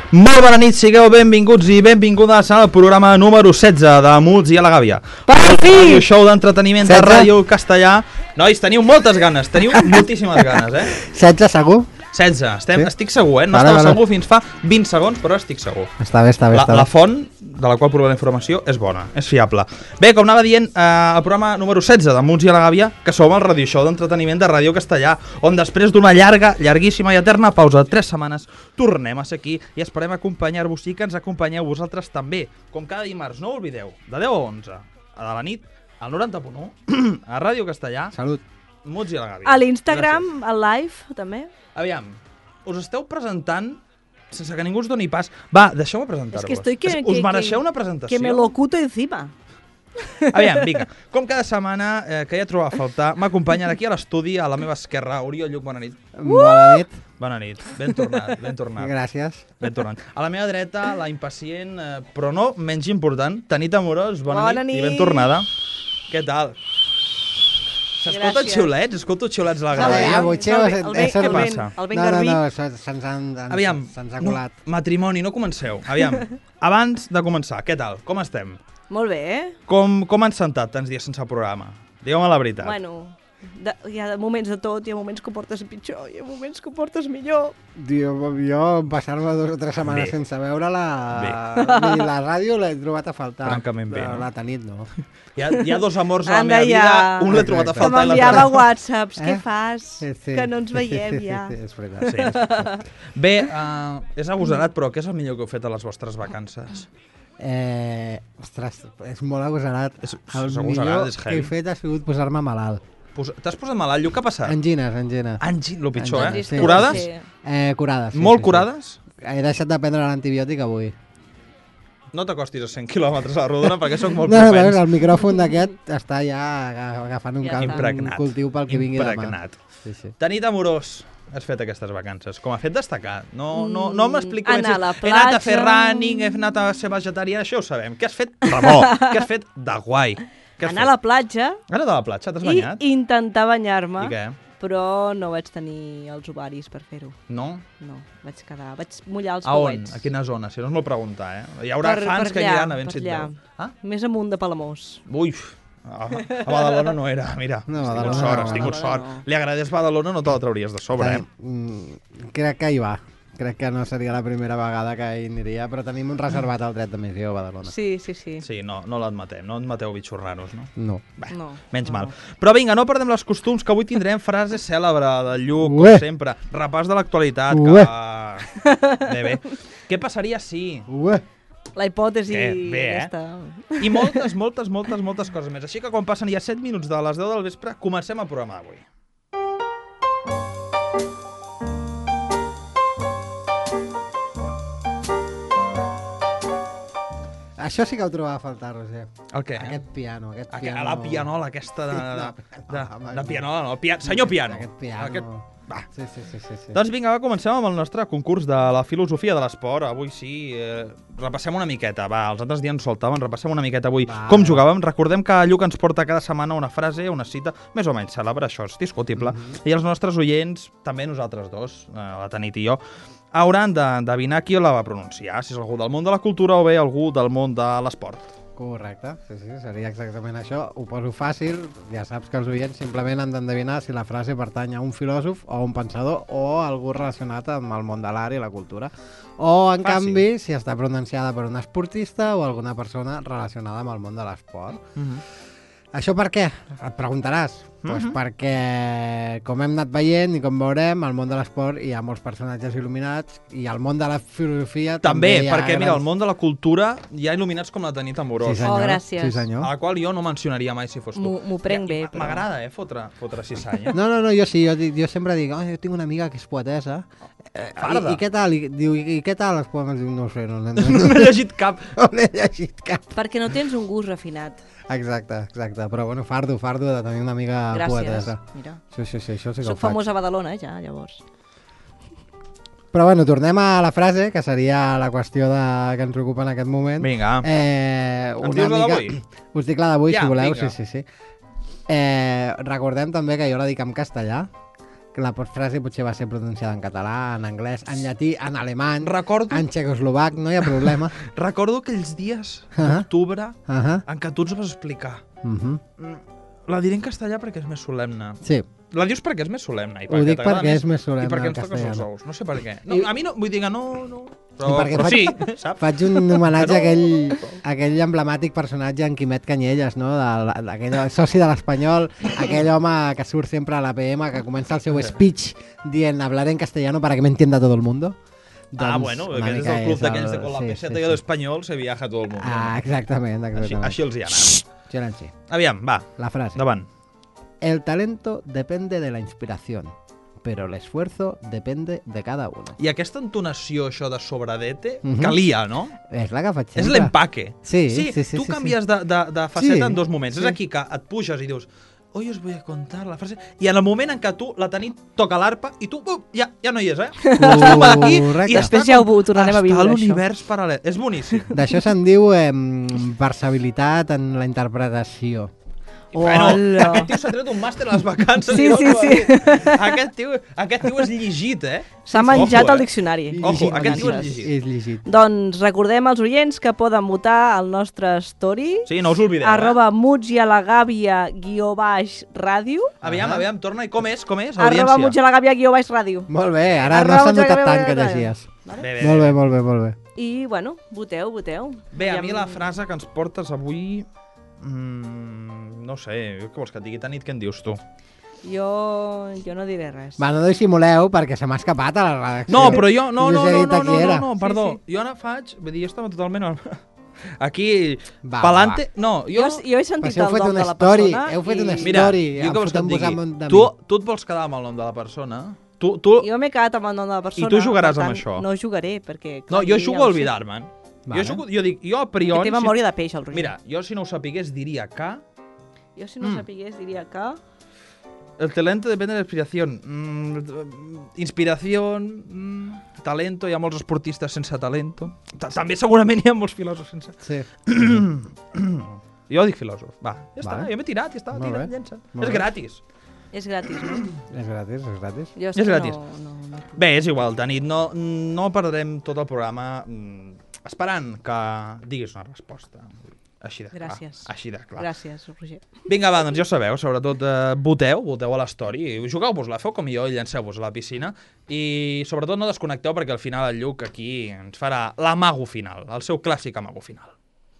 Molt bona nit, sigueu benvinguts i benvingudes al programa número 16 de Muts i a la Gàbia. El show d'entreteniment de Ràdio Castellà. Nois, teniu moltes ganes, teniu moltíssimes ganes, 16 segur? 16, estic segur, No estava segur fins fa 20 segons, però estic segur. Està bé. La font de la qual provem la informació és bona, és fiable. Bé, com anava dient, el programa número 16 de Muts i a la Gàbia, que som el radio show d'entreteniment de Ràdio Castellà, on després d'una llarguíssima i eterna pausa de 3 setmanes, tornem a ser aquí i esperem acompanyar-vos i que ens acompanyeu vosaltres també, com cada dimarts. No ho oblideu, de 10 a 11 a la nit, al 90.1, a Ràdio Castellà. Salut. Muts i a la Gàbia. A l'Instagram, al live, també. Aviam, us esteu presentant sense que ningú us doni pas. Va, deixeu-me presentar-vos. Es que estoy us mereixeu una presentació? Que me lo ocuto encima. Aviam, vinga. Com cada setmana, que ja trobava a faltar, m'acompanya aquí a l'estudi, a la meva esquerra, Oriol Lluc, bona nit. Bona nit. Bona nit, ben tornat. Gràcies. Ben tornat. A la meva dreta, la impacient, però no menys important, Tanit Amorós, bona nit i ben tornada. Què tal? S'escolten xiulets? Escolto xiulets a la galeria. El ben garbí. No, se'ns ha colat. Matrimoni, no comenceu. Aviam, abans de començar, què tal? Com estem? Molt bé, Com han sentat tants dies sense programa? Digueu-me la veritat. Bueno, hi ha moments de tot, hi ha moments que ho portes pitjor, hi ha moments que ho portes millor. Jo passar-me 2 o 3 setmanes sense veure-la, ni la ràdio l'he trobat a faltar. Francament bé, però no? la Tanit no. Hi ha 2 amors a la meva vida, un l'he trobat a Que faltar i m'enviava l'altre. whatsapps, què fas? Que no ens veiem ja. És veritat. Sí. Bé, és agosarat, però què és el millor que heu fet a les vostres vacances? Ostres, és molt agosarat. És El agosarat, millor és que heavy. he fet ha sigut posar-me malalt. T'has posat malalt, Lluc? Què ha passat? Angines. Lo pitjor, Angines, sí. Curades? Sí. Curades. Sí, Molt sí, curades? Sí. He deixat de prendre l'antibiòtic avui. No t'acostis a 100 quilòmetres a la rodona perquè sóc molt No, propens. el micròfon d'aquest està ja agafant un Impregnat. cultiu pel que vingui demà. Impregnat. Sí. Tanit Amorós, has fet aquestes vacances? Com a fet destacat? No m'explico anar a la he anat a platja. fer running, he anat a ser vegetarià, això ho sabem. Què has fet de bo? Què has fet de guai? Què has Anar a la platja fet? Anar a la platja, t'has i banyat? intentar banyar-me, I què? però no vaig tenir els ovaris per fer-ho. No? No, vaig mullar els A on? pauets. A quina zona? Si no és molt preguntar, Hi haurà fans que aniran a veure si et veu. Ah? Més amunt de Palamós. Ui, a Badalona no era, mira. No, Has tingut sort. no. Li agradés Badalona, no te la trauries de sobre, Crec que hi va. Crec que no seria la primera vegada que hi aniria, però tenim un reservat al dret d'emissió a Badalona. Sí. Sí, no l'admetem, no admeteu bitxos raros, no? No. Bé, No, menys no. mal. Però vinga, no perdem els costums, que avui tindrem frase cèlebre del Lluc, com Ué. sempre. Repàs de l'actualitat. Ué. Bé. Què passaria si... Ué. La hipòtesi Bé, aquesta. I moltes coses més. Així que quan passen ja 7 minuts de les 10 del vespre, comencem el programa d'avui. Això sí que ho trobava a faltar, Roger. El què? Aquest piano. La pianola aquesta de No, pianola, no. Senyor piano. Aquest piano. Va. Sí. Doncs vinga, comencem amb el nostre concurs de la filosofia de l'esport. Avui sí, repassem una miqueta. Va, els altres dies ens soltaven, repassem una miqueta avui com jugàvem. Recordem que Lluc ens porta cada setmana una frase, una cita, més o menys cèlebre, això és discutible. I els nostres oients, també nosaltres dos, la Tanit i jo, hauran d'endevinar qui la va pronunciar, si és algú del món de la cultura o bé algú del món de l'esport. Correcte, sí, seria exactament això. Ho poso fàcil, ja saps que els oients simplement han d'endevinar si la frase pertany a un filòsof o a un pensador o a algú relacionat amb el món de l'art i la cultura. O, en canvi, si està pronunciada per un esportista o alguna persona relacionada amb el món de l'esport. Això per què? Et preguntaràs. Doncs perquè, com hem anat veient i com veurem, al món de l'esport hi ha molts personatges il·luminats i al món de la filosofia també hi ha perquè, mira, grans... al món de la cultura hi ha il·luminats com la Tanit Amorós. Sí, senyor. Oh, gràcies. Sí, senyor. A la qual jo no mencionaria mai si fos tu. M'ho prenc bé, però... M'agrada, fotre cissanya. No, jo sí, jo sempre dic, jo tinc una amiga que és poetesa. Farda. I què tal? I què tal els poemes? Diu, no ho sé, no No he llegit cap. n'he llegit cap. Perquè no tens un gust refinat. Exacte. Però bueno, fardo de tenir una amiga poetesa. Mira. Sí, això sí que ho Soc faig. famós a Badalona, ja, llavors. Però bueno, tornem a la frase, que seria la qüestió que ens ocupa en aquest moment. Vinga. Ens dius la d'avui? Us dic la d'avui, Ja, si voleu. vinga. Sí. Recordem també que jo la dic en castellà, la frase potser va ser pronunciada en català, en anglès, en llatí, en alemany, Recordo, en txecoslovac, no hi ha problema. recordo aquells dies Ah. d'octubre Uh en què tu ens vas explicar. -huh. La diré en castellà perquè és més solemne. Sí, La dius perquè és més solemne. I ho dic t'agrada perquè és més solemne I perquè en ens toques els castellà. ous. No sé per què. No, I- a mi no, vull dir que no. Però, I perquè però faig- sí, saps? Faig un homenatge Que no, a aquell emblemàtic personatge en Quimet Canyelles, no? D'aquell soci de l'Espanyol, aquell home que surt sempre a la PM, que comença el seu speech dient hablaré en castellano para que me entienda todo el mundo. Bueno, una aquest és mica el club d'aquells de el- con la sí, peseta sí, i sí. l'espanyol se viaja a tot el món. Exactament. Així els hi anava. Geranci, Aviam, va, la frase. endavant. El talento depende de la inspiración, pero el esfuerzo depende de cada uno. I aquesta entonació, això de sobradete, Mhm. calia, no? És la que faig És sempre. l'empaque. Sí, sí, sí, sí, tu sí, canvies de faceta Sí, en dos moments. sí. És aquí que et puges i dius hoy os voy a contar la frase... I en el moment en què tu, la Tanit, toca l'arpa i tu, ja no hi és, eh? Es troba aquí Correcte. i Després està ja ho tornarem a viure, Està a això. l'univers paral·lel. És boníssim. D'això se'n diu versabilitat en la interpretació. Hola. Aquest tio s'ha tret un màster a les vacances. Sí, i no sí, ho ha sí. dit. Aquest tio és llegit, eh? S'ha menjat Ojo, el diccionari. Ojo, aquest tio és Vacances. llegit. És llegit. Doncs recordem als oients que poden votar al nostre story Sí, no us oblideu, arroba mutsialagàvia_ràdio Aviam, torna. I com és, arroba audiència? mutsialagàvia_ràdio. Molt bé, ara no Arroba s'ha notat Mutsialagàvia tant que Ràdio. llegies. Bé. Molt bé. I, bueno, voteu. Bé, a mi Aviam. la frase que ens portes avui... no sé, què vols que et digui? Tanit, què en dius tu? Jo no diré res. Va, no dissimuleu perquè se m'ha escapat a la redacció. No, però jo... No, Us he dit a qui era. perdó. Sí. Jo ara faig... Vull dir, jo estava totalment... Aquí, Va, palante... No, Jo he Però sentit si heu el fet nom una de la story, persona heu fet una i Mira, story. jo què vols que et fotent-vos digui? damunt de mi. Tu et vols quedar amb el nom de la persona? Tu... jo m'he quedat amb el nom de la persona. I tu jugaràs per amb tant, això? No jugaré, perquè... No, clar, jo ja jugo ho a sé. oblidar-me'n. Vale. Jo dic, jo a Que priori... té memòria de peix, el Roger. Mira, jo si no ho sapigués diria que... Jo si no sapigués diria que... El talento depende de la inspiración. Inspiración, talento, hi ha molts esportistes sense talento. També segurament hi ha molts filòsofs sense... Sí. Jo dic filòsof. Va, ja està, Vale. jo m'he tirat, ja està, Molt tira, bé. llença. Molt És bé. gratis. És gratis, no? És gratis. Jo És gratis. No. Bé, és igual, Tanit, no perdrem tot el programa esperant que diguis una resposta. Així de clar. Gràcies. Així de clar. Gràcies, Roger. Vinga, va, doncs ja ho sabeu, sobretot voteu a l'story, jugueu-vos-la, feu com jo i llanceu-vos a la piscina i sobretot no desconnecteu perquè al final el Lluc aquí ens farà l'amago final, el seu clàssic amago final.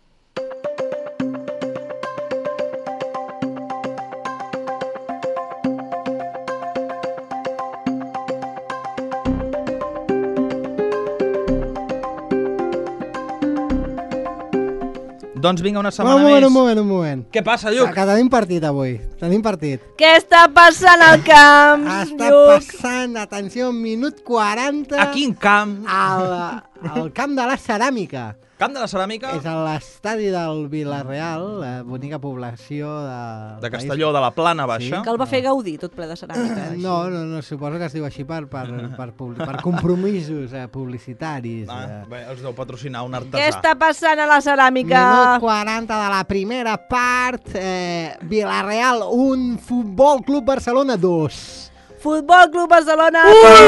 Doncs vinga, una setmana més. Un moment. Què passa, Lluc? Que tenim partit avui. Tenim partit. Què està passant al camp, Està Lluc? passant, atenció, minut 40 A quin camp? al camp de la Ceràmica. Camp de la Ceràmica És a l'estadi del Vila-real, la bonica població de Castelló, de la Plana Baixa. Que el va fer gaudir, tot ple de ceràmica. així. No, suposo que es diu així per compromisos publicitaris. Bé, els deu patrocinar un artesà. Què està passant a la ceràmica? Minut 40 de la primera part, Vila-real 1, Futbol Club Barcelona 2. Futbol Club Barcelona.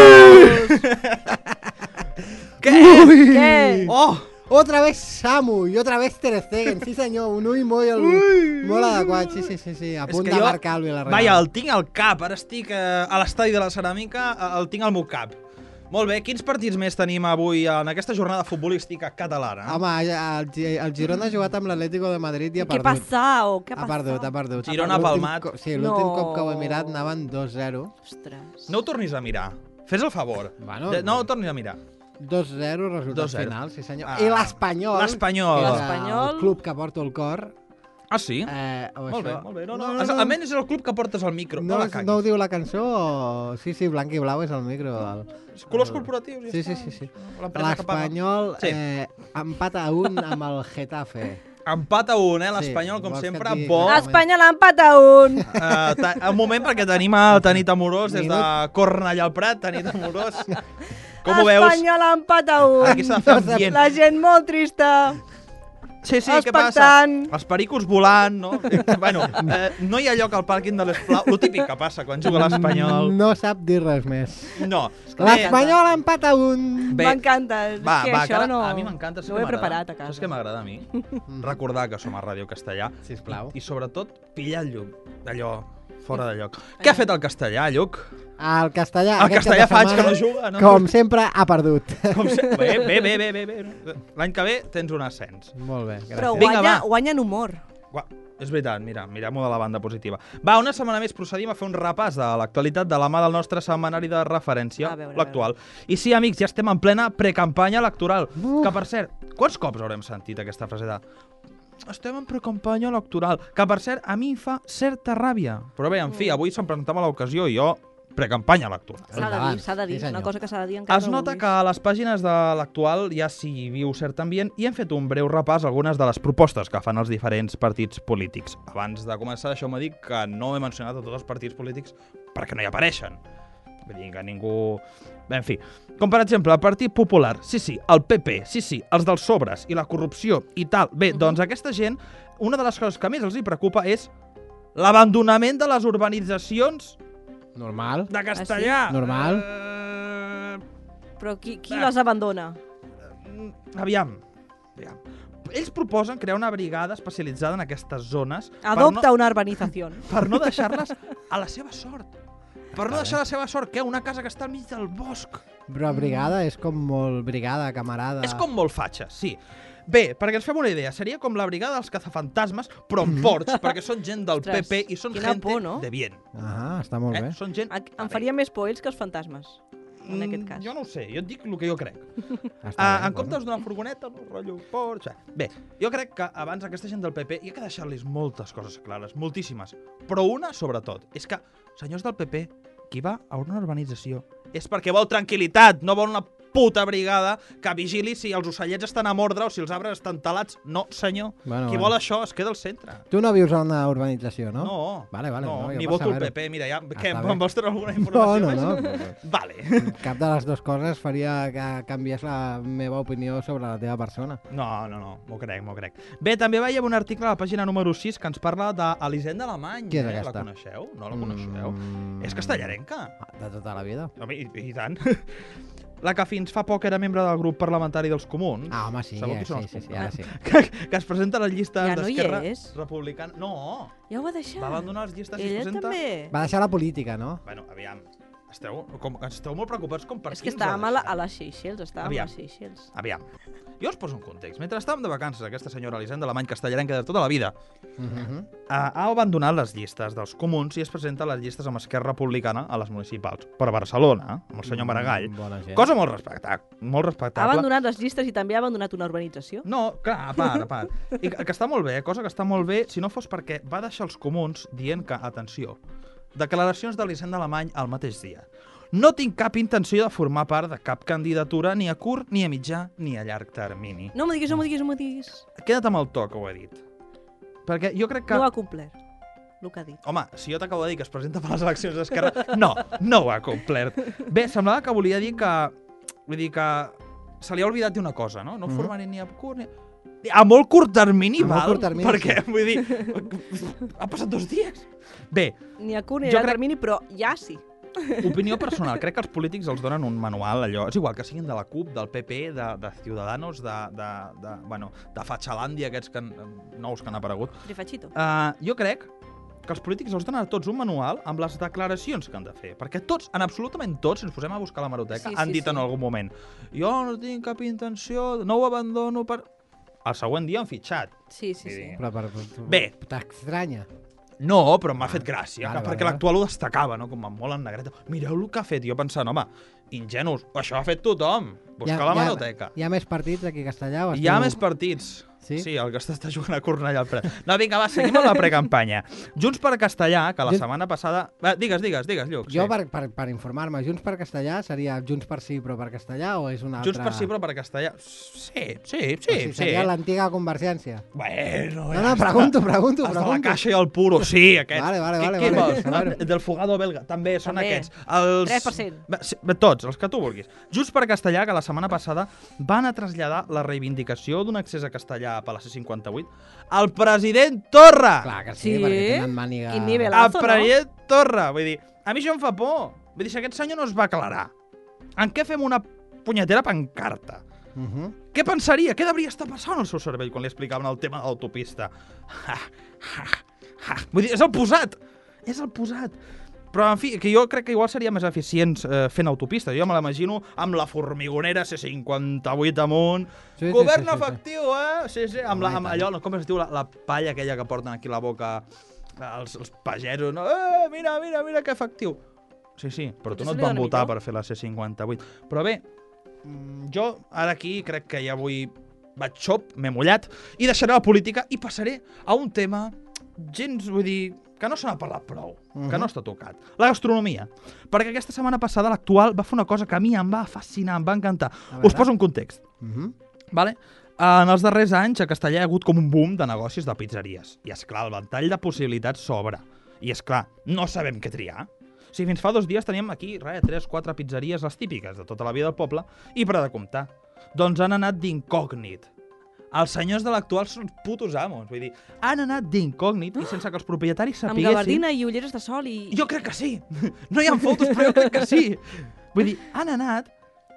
Què? Què? Oh! Otra vez Samu y otra vez Ter Stegen, sí senyor, un ull molt adequat, sí, a punt de marcar el Villarreal. Vaja, el tinc al cap, ara estic a l'estadi de la Ceràmica, el tinc al meu cap. Molt bé, quins partits més tenim avui en aquesta jornada futbolística catalana? Home, el Girona ha jugat amb l'Atlético de Madrid i ha Què perdut. Què Ha perdut. Girona ha palmat. Sí, l'últim No. cop que ho he mirat anaven 2-0. Ostres. No ho tornis a mirar. Fes el favor. Bueno, No ho tornis a mirar. 2-0 resultat 2-0. final, sí senyor. Ah. I l'Espanyol, L'Espanyol. que és L'Espanyol. el club que porto el cor. Ah, sí? Molt Molt bé. No. Almenys és el club que portes al micro. No la caguis. No ho diu la cançó? Sí, blanc i blau és el micro. Colors corporatius. ja Sí. està. L'empresa que paga. L'Espanyol Sí. empat a 1 amb el Getafe. Empat a un, l'Espanyol, Sí, com vols que sempre, et digui bo. que- Espanya l'empat a 1. Un moment, perquè tenim el Tanit Amorós des de Cornellà al Prat. Tanit Amorós. Com ho veus? Espanya l'empat a 1. Aquí s'ha de fer ambient. La gent molt trista. Sí, què passa? Els pericos volant, no? Bueno, no hi ha lloc al pàrquing de l'Esplau. Lo típic que passa quan juga l'Espanyol. No sap dir res més. No. L'Espanyol empata un... M'encanta. És que això no... A mi m'encanta. No ho he preparat a casa. Saps què m'agrada a mi? Recordar que som a Ràdio Castellà. Sisplau. I sobretot pillar el llum. Allò, fora de lloc. Què ha fet el castellà, Lluc? El castellà... El castellà faig que no juga, no? Com sempre, ha perdut. Bé. L'any que ve tens un ascens. Molt bé, gràcies. Però guanya en humor. És veritat, mirem-ho de la banda positiva. Va, una setmana més procedim a fer un repàs de l'actualitat de la mà del nostre setmanari de referència, l'actual. I sí, amics, ja estem en plena precampanya electoral. Que, per cert, quants cops haurem sentit aquesta frase de... Estem en precampanya electoral. Que, per cert, a mi em fa certa ràbia. Però bé, en fi, avui se'm presentava l'ocasió i jo... precampanya electoral. S'ha de dir, una cosa que s'ha de dir. Es nota que a les pàgines de l'actual ja s'hi viu cert ambient i hem fet un breu repàs a algunes de les propostes que fan els diferents partits polítics. Abans de començar, deixeu-me dir que no he mencionat a tots els partits polítics perquè no hi apareixen. Vull dir que ningú... Bé, en fi, com per exemple el Partit Popular, sí, el PP, sí, els dels sobres i la corrupció i tal. Bé, doncs aquesta gent, una de les coses que més els hi preocupa és l'abandonament de les urbanitzacions normal. De castellà. Sí? Normal. Però qui les abandona? Aviam. Ells proposen crear una brigada especialitzada en aquestes zones. Adopta una urbanització. Per no deixar-les a la seva sort. Per no deixar la seva sort, què? Una casa que està al mig del bosc. Però brigada és com molt brigada, camarada... És com molt fatxa, sí. Bé, perquè ens fem una idea, seria com la brigada dels cazafantasmes, però amb porcs, perquè són gent del PP i són gente de bien. Ah, està molt bé. Són gent... Em faria més por ells que els fantasmes, en aquest cas. Jo no ho sé, jo et dic el que jo crec. En comptes d'una furgoneta, no, rotllo porcs... Bé, jo crec que abans aquesta gent del PP hi ha que deixar-los moltes coses clares, moltíssimes. Però una, sobretot, és que, senyors del PP, qui va a una urbanització és perquè vol tranquil·litat, no vol una puta brigada que vigili si els ocellets estan a mordre o si els arbres estan talats. No, senyor. Qui vol això es queda al centre. Tu no vius a una urbanització, no? No. Vale, no, ni voto el PP. Mira, ja, què, em vols treure alguna informació No. Vale. Cap de les dues coses faria que canviés la meva opinió sobre la teva persona. No, m'ho crec. Bé, també veiem un article a la pàgina número 6 que ens parla d'Elisenda Alemany. Qui és aquesta? La coneixeu? No la coneixeu? És castellarenca. De tota la vida. Home, i tant. La que fins fa poc era membre del grup parlamentari dels Comuns. Ah, home, sí, ara sí. Que es presenta a les llistes d'Esquerra Republicana. No. Ja ho va deixar. Va abandonar les llistes i es presenta... també. Va deixar la política, no? Bueno, aviam. Esteu molt preocupats com per És que estàvem a les Seychelles, Aviam. Jo us poso un context. Mentre estàvem de vacances, aquesta senyora Elisenda Alemany castellarenca de tota la vida ha abandonat les llistes dels Comuns i es presenta a les llistes amb Esquerra Republicana a les municipals. Per Barcelona, amb el senyor Maragall. Cosa molt respectable. Ha abandonat les llistes i també ha abandonat una urbanització? No, clar, a part. I que està molt bé, cosa que està molt bé, si no fos perquè va deixar els Comuns dient que, atenció, declaracions d'Elisenda Alemany al mateix dia. No tinc cap intenció de formar part de cap candidatura ni a curt, ni a mitjà, ni a llarg termini. No m'ho diguis. Queda't amb el to que ho he dit. Perquè jo crec que... No ho ha complert, el que ha dit. Home, si jo t'acabo de dir que es presenta per les eleccions d'Esquerra... No ho ha complert. Bé, semblava que volia dir que... Vull dir que se li ha oblidat d'una cosa, no? No formaré ni a curt ni... A molt curt termini, val? Perquè, vull dir, ha passat 2 dies. Bé... Ni a curt ni a llarg termini, però ja sí. Opinió personal, crec que els polítics els donen un manual, allò, és igual que siguin de la CUP, del PP, de Ciudadanos, de Fatxalàndia, aquests nous que han aparegut. De Fatxito. Jo crec que els polítics els donen a tots un manual amb les declaracions que han de fer, perquè tots, absolutament tots, si ens posem a buscar la hemeroteca, han dit en algun moment jo no tinc cap intenció, no ho abandono per... El següent dia han fitxat. Sí. Però bé. T'estranya. No, però m'ha fet gràcia, perquè l'actual ho destacava, no? Com molt en negreta. Mireu el que ha fet. Jo pensant, home, ingenus, això ha fet tothom. Buscar la hemeroteca. Hi ha més partits aquí a Castellà? Hi ha més partits. Sí, el que està jugant a Cornellà al Prat. No, vinga, va, seguim amb la precampanya. Junts per Castellà, que la setmana passada... Digues, Lluc. Jo, per informar-me, Junts per Castellà seria Junts per sí però per Castellà o és una altra... Junts per sí però per Castellà? Sí. Seria l'antiga Convergència. Bueno... No, pregunto. Els de la Caixa i el Puro, sí, aquests. Vale. Què vols? Del Fugado belga, també són aquests. 3%. Tots, els que tu vulguis. Junts per Castellà, que la setmana passada van a traslladar la reivindicació d'un accés a Castellà allà per la C58, el president Torra! Clar que sí, Sí? perquè tenen màniga... Quin nivell. El no? president Torra! Vull dir, a mi això em fa por. Vull dir, si aquest senyor no es va aclarar, en què fem una punyetera pancarta? Què pensaria? Què devia estar passant al seu cervell quan li explicaven el tema de l'autopista? Vull dir, és el posat! És el posat! Però, en fi, que jo crec que igual seria més eficients fent autopistes. Jo me l'imagino amb la formigonera C58 amunt. Sí, Govern sí. efectiu, eh? Sí, sí, amb allò, com es diu, la palla aquella que porten aquí a la boca els pagesos, no? Mira, que efectiu. Sí, però tu no et van votar per fer la C58. Però bé, jo ara aquí crec que ja vaig xop, m'he mullat, i deixaré la política i passaré a un tema gens, vull dir, que no se n'ha parlat prou, que no està tocat. La gastronomia. Perquè aquesta setmana passada l'Actual va fer una cosa que a mi em va fascinar, em va encantar. Us poso un context. Vale? En els darrers anys a Castellà hi ha hagut com un boom de negocis de pizzeries. I és clar, el ventall de possibilitats s'obre. I és clar, no sabem què triar. O sigui, fins fa 2 dies teníem aquí 3-4 pizzeries, les típiques de tota la vida del poble, i per a de comptar. Doncs han anat d'incògnit. Els senyors de l'Actual són putos amos. Vull dir, han anat d'incògnit i sense que els propietaris Amb sapiguessin... gabardina i ulleres de sol i... Jo crec que sí. No hi ha fotos, però jo crec que sí. Vull dir, han anat...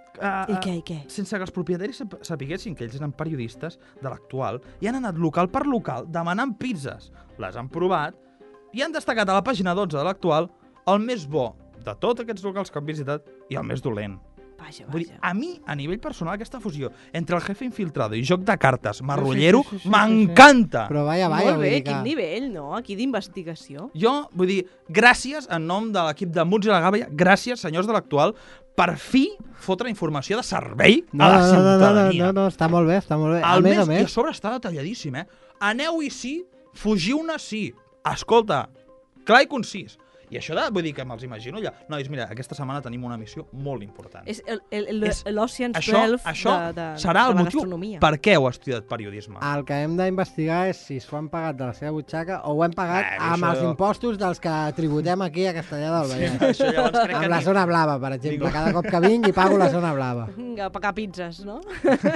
I què? Sense que els propietaris sapiguessin que ells eren periodistes de l'Actual i han anat local per local demanant pizzas. Les han provat i han destacat a la pàgina 12 de l'Actual el més bo de tots aquests locals que han visitat i el més dolent. Vaja. Vull dir, a mi, a nivell personal, aquesta fusió entre el jefe infiltrado i joc de cartes marrullero sí. m'encanta. Però vaja, Molt vull bé, dir que... quin nivell, no? Aquí d'investigació. Jo, vull dir, gràcies en nom de l'equip de Muts i la Gàbia, gràcies, senyors de l'Actual, per fi fotre informació de servei a la ciutadania. No, està molt bé, està molt bé. A més, a i a sobre està detalladíssim, eh? Aneu-hi sí, fugiu-ne sí. Escolta, clar i concís. I això vull dir que me'ls imagino allà. Nois, mira, aquesta setmana tenim una missió molt important. És l'Ocean's Això 12 de serà el la motiu gastronomia. per què heu estudiat periodisme. El que hem d'investigar és si s'ho han pagat de la seva butxaca o ho hem pagat amb els impostos dels que tributem aquí a Castellà del Vallès. Això llavors crec Amb que... la zona blava, per exemple. Cada cop que vinc i pago la zona blava. A pagar pizzas, no?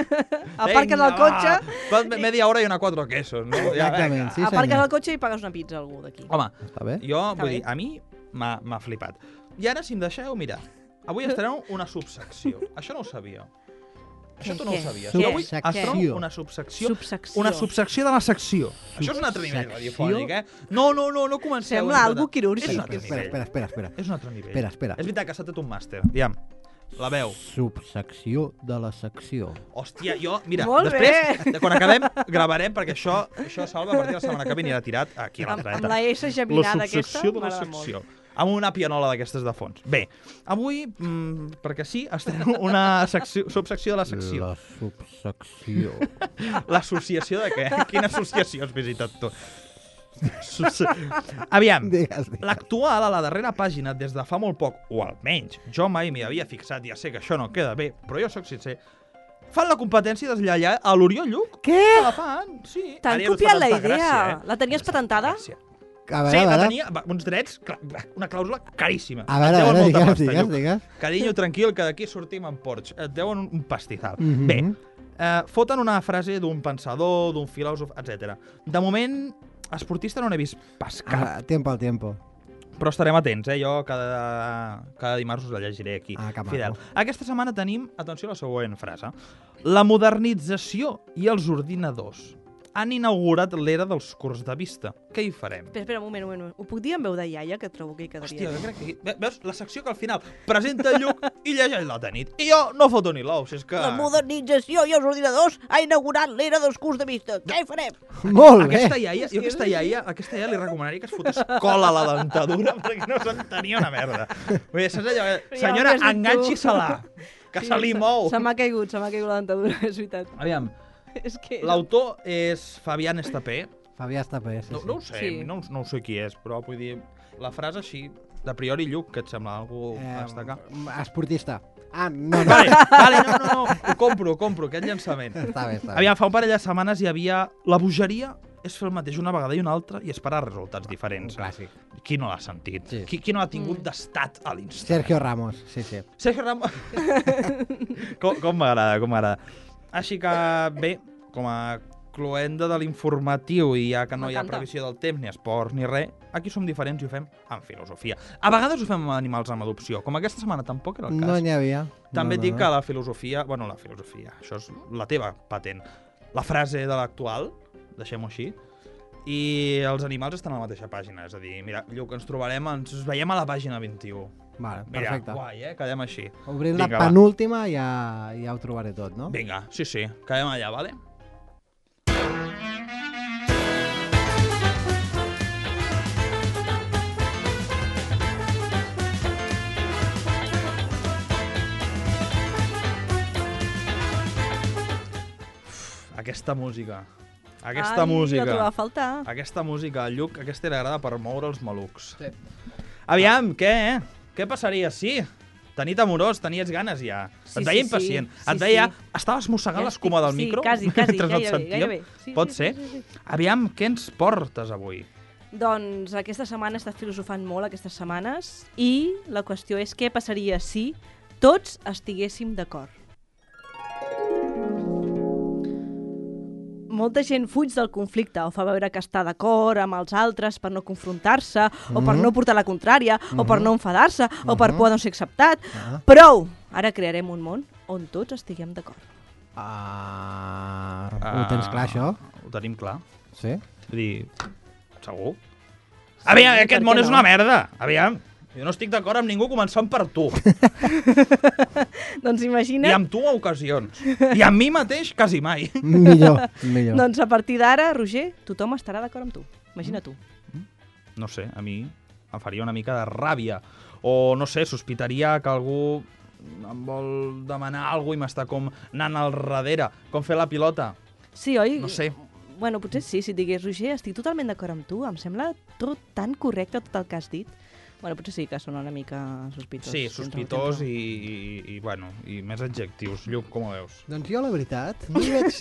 Aparques el cotxe... Media hora i una 4 quesos, no? Exactament, sí Aparques senyor. el cotxe i pagues una pizza a algú d'aquí. Home, Està bé? jo, Està vull bé. dir, a mi m'ha flipat. I ara, si em deixeu, mira, avui estrenem una subsecció. Això no ho sabia. Això tu no ho Què? sabies. Què? Jo avui Subsecció. estreno una subsecció. Subsecció. Una subsecció de la secció. Això és un altre nivell radiofònic, eh? No comenceu. Sembla algo quirúrgic. És un altre nivell. Espera. És un altre nivell. Espera. És veritat que s'ha tret un màster. Aviam, la veu. Subsecció de la secció. Hòstia, jo, mira, Molt després, quan acabem, gravarem, perquè això Salva, a partir de la setmana que ve anirà tirat aquí a l'altra. Amb la S La geminada aquesta, subsecció de la m'agrada molt. secció. Amb una pianola d'aquestes de fons. Bé, avui, perquè sí, estreno una subsecció de la secció. La subsecció. L'associació de què? Quina associació has visitat tu? Aviam, Digues. l'Actual a la darrera pàgina des de fa molt poc, o almenys jo mai m'hi havia fixat, ja sé que això no queda bé, però jo sóc sincer, fan la competència d'esllallar a l'Oriol Lluc. Què? Que la fan, sí. T'han Ara ja no es fa copiat la tanta idea. gràcia, La tenies patentada? Gràcia. A Sí, la veure. tenia uns drets, una clàusula caríssima. A veure, Et deuen molta pasta, Lluc. digues. Carinyo, tranquil, que d'aquí sortim en Porsche. Et deuen un pastizal. Mhm. Bé, foten una frase d'un pensador, d'un filòsof, etc. De moment, esportista no n'he vist pas cap, Tiempo al tiempo. però estarem atents, Jo cada dimarts us la llegiré aquí. Que maco. Fidel. Aquesta setmana tenim, atenció a la següent frase, la modernització i els ordinadors han inaugurat l'era dels curts de vista. Què hi farem? Espera, un moment. Ho puc dir en veu de iaia, que trobo que hi quedaria Hòstia, bé? jo crec que... Veus, la secció que al final presenta el Lluc i llegeix la nit. I jo no foto ni l'ou, si és que... La modernització i els ordinadors ha inaugurat l'era dels curts de vista. Què hi farem? Molt bé. Aquesta iaia li recomanaria que es fotés cola a la dentadura perquè no s'entenia una merda. Vull dir, saps allò? Senyora, Ja ho has dit tu. enganxi-se-la, que se li mou. Se m'ha caigut la dentadura, és veritat. Aviam, És que... l'autor és Fabián Estapé. Fabià Estapé, sí. No ho sé, Sí. no ho sé qui és, però vull dir, la frase així, de priori, Lluc, que et sembla algú a destacar? Esportista. No. Vale, no, ho compro, aquest llançament. Està bé. Aviam, fa un parell de setmanes hi havia la bogeria és fer el mateix una vegada i una altra i esperar resultats diferents. Un clàssic. Qui no l'ha sentit? Sí. Qui no ha tingut d'estat a l'instant? Sergio Ramos, sí. Sergio Ramos... com m'agrada. Així que, bé, com a cloenda de l'informatiu i ja que no hi ha M'encanta. previsió del temps, ni esport, ni res, aquí som diferents i ho fem amb filosofia. A vegades ho fem amb animals amb adopció, com aquesta setmana tampoc era el cas. No n'hi havia. També no, et dic que la filosofia, això és la teva patent. La frase de l'actual, deixem-ho així, i els animals estan a la mateixa pàgina, és a dir, mira, Lluc, ens veiem a la pàgina 21. Vale, Mira, perfecte. guai, quedem així. Obrint la Vinga, va. penúltima ja ho trobaré tot, no? Vinga, sí, quedem allà, vale? Aquesta música. Aquesta música. La trobava a faltar. Aquesta música, al Lluc, aquesta li agrada per moure els malucs. Sí. Aviam, què? Què passaria si? Tenit amorós, tenies ganes ja. Sí, Et veia sí, impacient. sí. Et Sí, veia... sí. Estaves mossegant Ja l'escuma del estic- micro quasi, mentre gairebé, et sentíem? gairebé. Sí, Pot sí, ser? sí, sí, sí. Aviam, què ens portes avui? Doncs aquesta setmana he estat filosofant molt, aquestes setmanes, i la qüestió és què passaria si tots estiguéssim d'acord. Molta gent fuig del conflicte o fa veure que està d'acord amb els altres per no confrontar-se, o per no portar la contrària, o per no enfadar-se, o per por a no ser acceptat. Prou! Ara crearem un món on tots estiguem d'acord. Ho tens clar, això? Ho tenim clar. Sí? Vull dir, segur? Aviam, per aquest què món és no? una merda. Aviam, jo no estic d'acord amb ningú començant per tu. Doncs I imagina... amb tu a ocasions. I amb mi mateix quasi mai. Millor. Doncs a partir d'ara, Roger, tothom estarà d'acord amb tu. Imagina tu. No sé, a mi em faria una mica de ràbia. O, no sé, sospitaria que algú em vol demanar alguna cosa i m'està com anant al darrere. Com fer la pilota. Sí, oi? No sé. Bueno, potser sí, si et digués, Roger, estic totalment d'acord amb tu, em sembla tot tan correcte tot el que has dit. Bueno, potser sí que són una mica sospitós. Sí, Tens raó, sospitós tens raó. i bueno, i més adjectius. Lluc, com ho veus? Doncs jo, la veritat, no hi veig...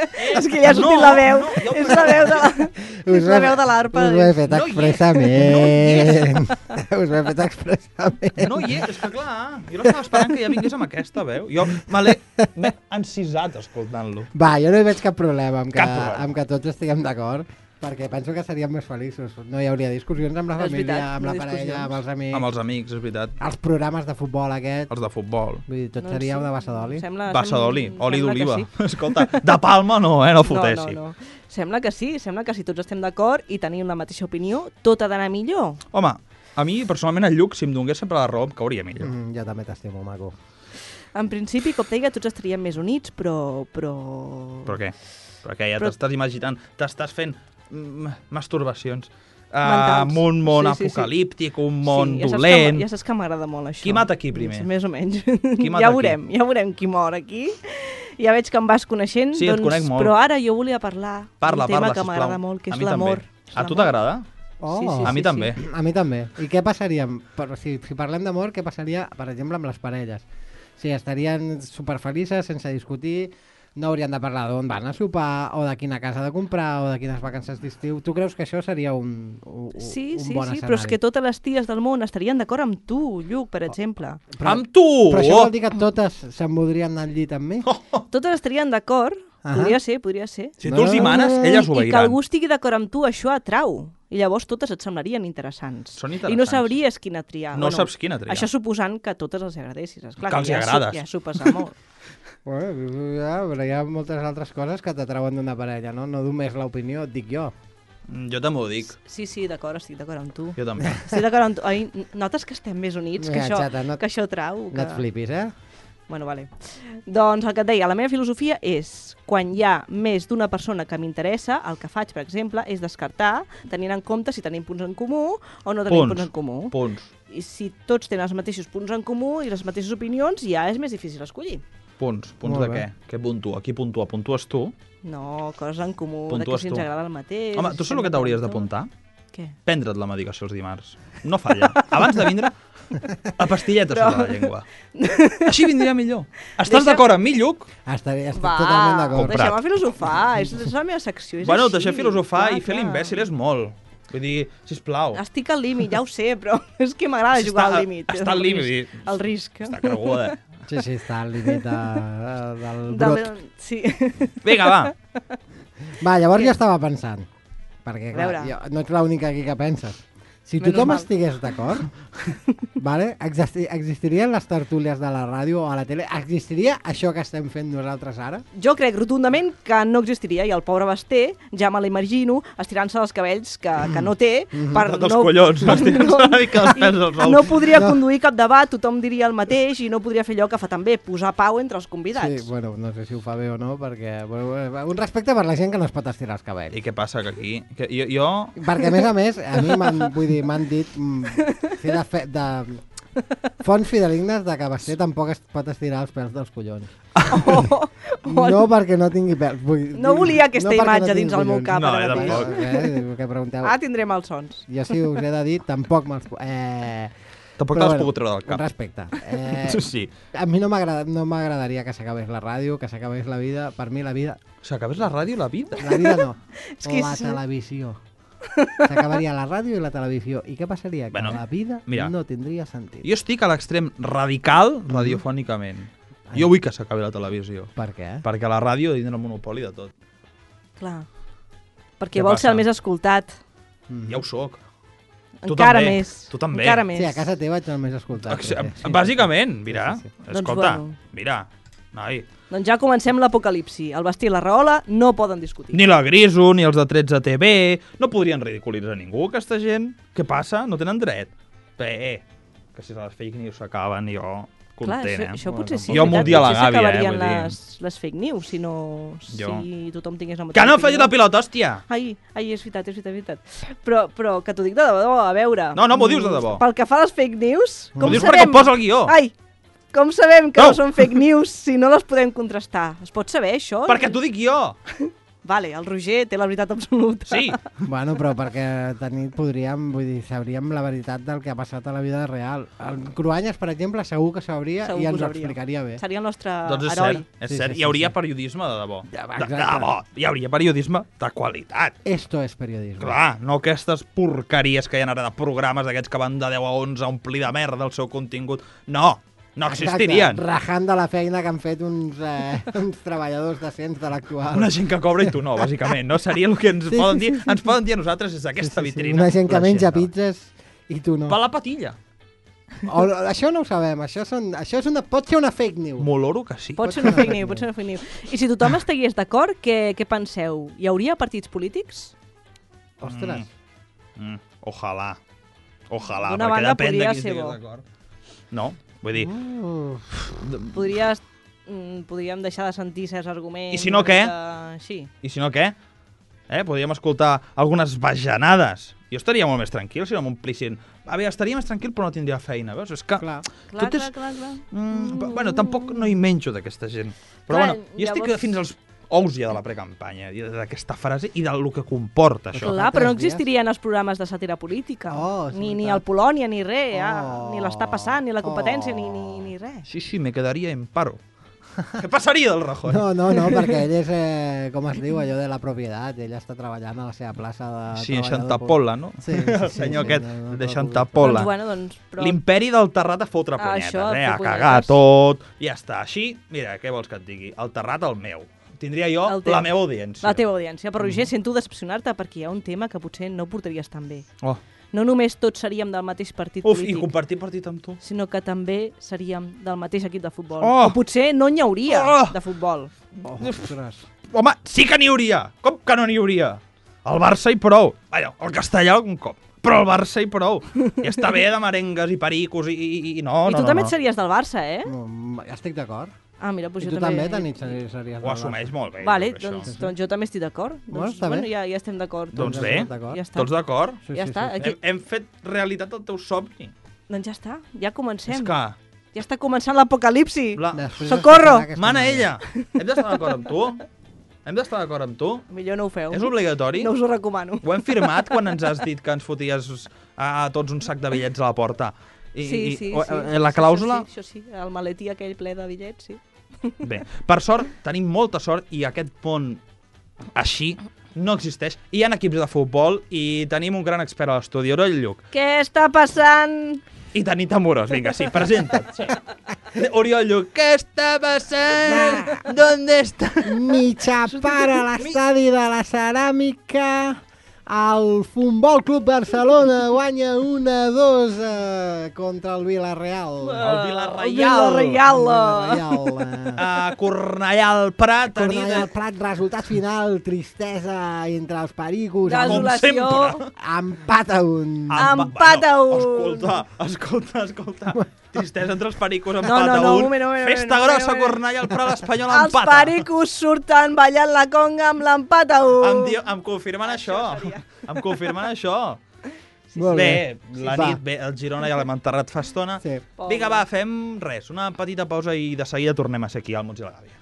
És que ja ha sortit la veu. ja ho És la veu de la... És la veu de l'arpa. Us ho he fet No hi és. expressament. Us ho he fet expressament. No hi és que clar, jo l'estava esperant que ja vingués amb aquesta veu. Jo m'he encisat escoltant-lo. Va, jo no hi veig cap problema amb que, Cap problema. amb que tots estiguem d'acord, perquè penso que seríem més feliços. No hi hauria discussions amb la És família, veritat, amb la no parella, discussions. amb els amics, Amb els amics, és veritat. els programes de futbol aquest. Els de futbol. Vull dir, tot Doncs seria sí. una bassa d'oli. Bassa d'oli, oli sembla que d'oliva. sí. Escolta, de palma no, no fotessi. No. Sembla que si tots estem d'acord i tenim la mateixa opinió, tot ha d'anar millor. Home, a mi, personalment, el Lluc, si em donés sempre la raó, em cauria millor. Jo també t'estimo, maco. En principi, com deia, tots estaríem més units, però... Però què? Perquè ja Però- t'estàs imaginant, t'estàs fent masturbacions. Mentals. Amb un món Sí. apocalíptic, un món ja dolent. Ja saps que m'agrada molt això. Qui mata qui primer? Més o menys. Qui mata ja qui? veurem qui mor aquí. Ja veig que em vas coneixent, Sí, et doncs, conec molt. però ara jo volia parlar Parla, d'un tema parla, que sisplau. m'agrada molt, que A és mi l'amor. també. A tu t'agrada? Oh, Sí, sí, A mi també. A mi també. I què passaria, si parlem d'amor, què passaria, per exemple, amb les parelles? Si estarien superfelices, sense discutir, no haurien de parlar d'on van a sopar, o de quina casa de comprar, o de quines vacances d'estiu. Tu creus que això seria un Sí, un sí, bon sí, escenari? però és que totes les ties del món estarien d'acord amb tu, Lluc, per exemple. Amb tu! Però això vol dir que totes se'n voldrien anar al llit amb mi? Totes estarien d'acord, podria ser. Si tu els hi manes, elles I que obeiran. algú estigui d'acord amb tu, això atrau. I llavors totes et semblarien interessants. Són I no interessants. sabries quina triar. No saps quina triar. Això suposant que a totes els agradessis. Esclar, Que els hi ja agrades. Ja s'ho passa molt. Bueno, ja, però hi ha moltes altres coses que t'atrauen d'una parella, no? No només l'opinió, et dic jo. Jo també ho dic. Sí, d'acord, estic d'acord amb tu. Jo també. Estic d'acord amb tu. Ai, notes que estem més units, que, Mira, això, xata, no- que això trau. No et flipis, eh? Bueno, vale. Doncs el que et deia, la meva filosofia és, quan hi ha més d'una persona que m'interessa, el que faig, per exemple, és descartar, tenint en compte si tenim punts en comú o no tenim punts en comú. Punts. I si tots tenen els mateixos punts en comú i les mateixes opinions, ja és més difícil escollir. Punts Molt de bé. què? Què puntua? Qui puntua? Puntues tu? No, coses en comú, de que Puntues si ens tu. agrada el mateix... Home, tu saps el que t'hauries d'apuntar? Què? Prendre't la medicació els dimarts. No falla. Abans de vindre, la pastilleta sobre la llengua. Així vindria millor. Estàs d'acord amb mi, Lluc? Estic totalment d'acord. Comprat. deixem-me filosofar, és la meva secció, és Bueno, així. et deixem filosofar Clar, i fer clar. l'imbècil és molt. Vull dir, sisplau. Estic al límit, ja ho sé, però és que m'agrada Sí, jugar està- al límit. està al el límit, risc, El risc. Està creguda. Sí, està al límit del brot. Sí. Vinga, va. Va, llavors jo estava pensant, perquè A veure. clar, no ets l'única aquí que penses. Si Menys tothom mal. estigués d'acord, vale? Existirien les tertúlies de la ràdio o a la tele? Existiria això que estem fent nosaltres ara? Jo crec rotundament que no existiria i el pobre Basté, ja me l'imagino, estirant-se els cabells que no té per Dels collons, estirant-se una mica els pèls dels ous. no podria conduir cap debat, tothom diria el mateix i no podria fer allò que fa també, posar pau entre els convidats. Sí, bueno, no sé si ho fa bé o no, perquè... Bueno, un respecte per la gent que no es pot estirar els cabells. I què passa, que aquí... Que jo... Perquè, a més, a mi m'han dit sí, de fonts fidelignes de que Basté tampoc es pot estirar els pèls dels collons. No perquè no tingui pèls. No volia aquesta perquè imatge tingui dins el meu collons. cap No, ara mateix. tampoc. Què pregunteu? Tindré malsons. Jo si us he de dir, tampoc me'ls... Tampoc Però te l'has bueno, pogut treure del Un cap. respecte. Sí. A mi no m'agradaria que s'acabés la ràdio, que s'acabés la vida. Per mi la vida... S'acabés la ràdio i la vida. La vida no, És que la és- televisió. S'acabaria la ràdio i la televisió. I què passaria? Que Bueno, la vida mira, no tindria sentit. Jo estic a l'extrem radical radiofònicament. Jo vull que s'acabi la televisió. Per què? Perquè la ràdio tindrà el monopoli de tot. Clar. Perquè Què vol ser passa? el més escoltat. Ja ho soc. Tu Encara també. més. Tu també. Encara més. Sí, a casa teva ets el més escoltat. Bàsicament, mira. Sí, sí, Doncs Escolta, bueno. mira. Noi. Doncs ja comencem l'apocalipsi. El Bastí i la Rahola no poden discutir. Ni la Griso, ni els de 13 TV... No podrien ridiculitzar ningú, aquesta gent. Què passa? No tenen dret. Bé, que si les fake news s'acaben, jo Clar, content, això potser sí. Jo és m'ho veritat, dia la potser gàbia, s'acabarien vull dir. les fake news si Jo. tothom tingués la mateixa Que no opinió. faci la pilota, hòstia! Ai, és veritat. Però que t'ho dic de debò, a veure... No, m'ho dius de debò. Pel que fa a les fake news, M'ho com dius perquè sabem... ho posa al guió. Ai, com sabem que No. no són fake news si no les podem contrastar? Es pot saber, això? Perquè t'ho dic jo. Vale, el Roger té la veritat absoluta. Sí. Bueno, però perquè sabríem la veritat del que ha passat a la vida real. El Cruanyes, per exemple, segur que sabria Segur i que ens ho ho sabria. explicaria bé. Seria el nostre Doncs és heroi. cert, és Sí, cert. sí, Hi hauria sí. periodisme de debò. Ja, va, De exacte. debò. Hi hauria periodisme de qualitat. Esto es periodisme. Clar, no aquestes porqueries que hi ha ara de programes d'aquests que van de 10 a 11 a omplir de merda el seu contingut. No existirien. Exacte, rajant de la feina que han fet uns treballadors decents de l'actual. Una gent que cobra i tu no, bàsicament. No seria el que ens Sí, poden sí, dir. sí, sí. Ens poden dir a nosaltres és aquesta vitrina. Una gent que La menja no. pizzas i tu no. Per la patilla. Això no ho sabem, pot ser una fake news. M'oloro que sí. Pot ser una fake news, pot ser una fake news. I si tothom estigués d'acord, què penseu? Hi hauria partits polítics? Ostres. Ojalà. Ojalà, D'una perquè banda depèn de podria qui ser estigués bo. d'acord. No, vull dir... Podríem deixar de sentir certs arguments... I si no, què? Sí. I si no, què? Podríem escoltar algunes bajanades. Jo estaria molt més tranquil si no m'omplissin. A veure, estaria més tranquil però no tindria feina, veus? És que... Clar. Clar, Tot és- clar. Bueno, tampoc no hi menjo d'aquesta gent. Però Clar, bueno, jo estic llavors- fins als ous ja de la precampanya, i d'aquesta frase i del que comporta això. Clar, però no Fa 3 dies. existirien els programes de sàtira política. Oh, és ni veritat. el Polònia, ni res. Oh. Ni l'està passant, ni la competència, Oh. ni res. Sí, me quedaria en paro. Què passaria del Rajoy? No, perquè ell és, com es diu, allò de la propietat. Ell està treballant a la seva plaça de Sí, en treballador Xantapola, no? Sí, El senyor aquest no de preocupis. Xantapola. Però... L'imperi del Terrat a fotre Això, punyetes, a a fer cagar punyetes. tot, ja està. Així, mira, què vols que et digui? El Terrat el meu. Tindria jo El teu. la meva audiència. La teva audiència. Però, Roger, sento decepcionar-te perquè hi ha un tema que potser no portaries tan bé. Oh. No només tots seríem del mateix partit Uf, i polític, compartir partit amb tu. sinó que també seríem del mateix equip de futbol. Oh! O potser no n'hi hauria Oh! de futbol. Ostres. Home, sí que n'hi hauria. Com que no n'hi hauria? El Barça i prou. Vaja, el castellà algun cop. Però el Barça i prou. I està bé de merengues i pericos i no, I tu també et series del Barça, eh? Estic d'acord. Ah, mira, doncs I jo tu també també... series Ho assumeix molt bé. Vale, tot això. doncs jo també estic d'acord. Bueno, Doncs, està bé. ja estem d'acord. Doncs Doncs bé, estem d'acord. Ja està. tots d'acord? Ja està, aquí- Hem fet realitat el teu somni. Doncs ja està, ja comencem. És que... Ja està començant l'apocalipsi. La... Després Socorro! d'escoltar aquesta Mana noia. ella! Hem d'estar d'acord amb tu? Hem d'estar d'acord amb tu? Millor no ho feu. És obligatori? No us ho recomano. Ho hem firmat quan ens has dit que ens foties a tots un sac de bitllets a la porta. Sí. La clàusula... Això sí, el maletí aquell ple de bitllets, sí. Bé, per sort, tenim molta sort i aquest pont així no existeix. Hi ha equips de futbol i tenim un gran expert a l'estudi, Oroll Lluc. Què està passant? I Tanit Amorós, vinga, sí, presenta't. Sí. Oriol Lluc, què està passant? ¿Dónde está? Mitja part a l'estadi de la Ceràmica. El Futbol Club Barcelona guanya 1-2 contra el Villarreal. El Villarreal. Cornellà al Prat. Cornellà al Prat, resultat final, tristesa entre els pericos. Desolació. Empat a 1. Empat a 1. Escolta. Tristesa entre els pericos, No, empat a 1. un moment. Festa grossa, Cornellà al Prat, l'Espanyol Els empata. pericos surten ballant la conga amb l'empat a 1. Em confirmen això. Em confirmen això. Molt Bé, bé. la Va. nit, bé, el Girona ja l'hem enterrat fa estona. Sí. Vinga, va, fem res, una petita pausa i de seguida tornem a ser aquí al Mots i la Gàbia.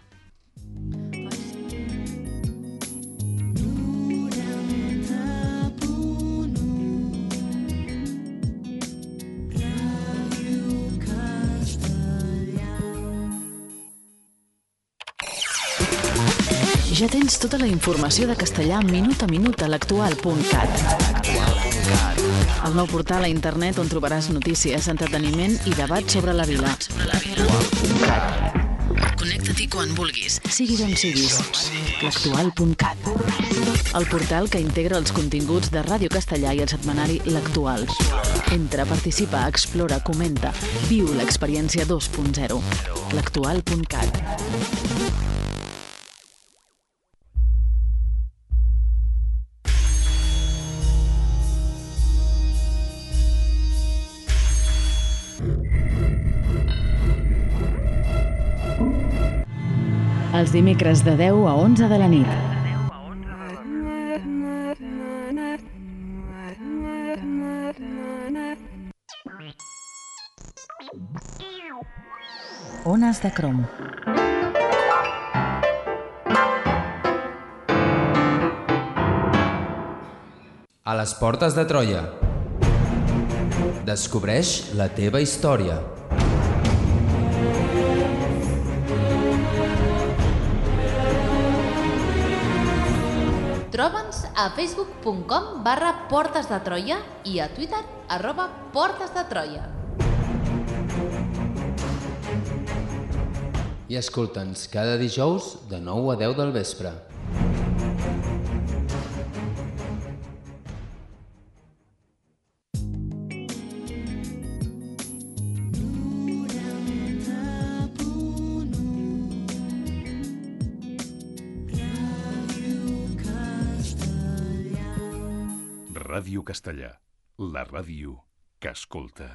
Ja tens tota la informació de castellà minut a minut a l'actual.cat. El nou portal a internet on trobaràs notícies, entreteniment i debat sobre la vila. Connecta-t'hi quan vulguis, sigui d'on siguis. L'actual.cat. El portal que integra els continguts de Ràdio Castellà i el setmanari L'Actual. Entra, participa, explora, comenta. Viu l'experiència 2.0. L'actual.cat. Els dimecres de 10 a 11 de la nit. Ones de crom. A les portes de Troia. Descobreix la teva història. Troba'ns a facebook.com/Portes de Troia i a Twitter @Portes de Troia. I escolta'ns cada dijous de 9 a 10 del vespre. Ràdio Castellà, la ràdio que escolta.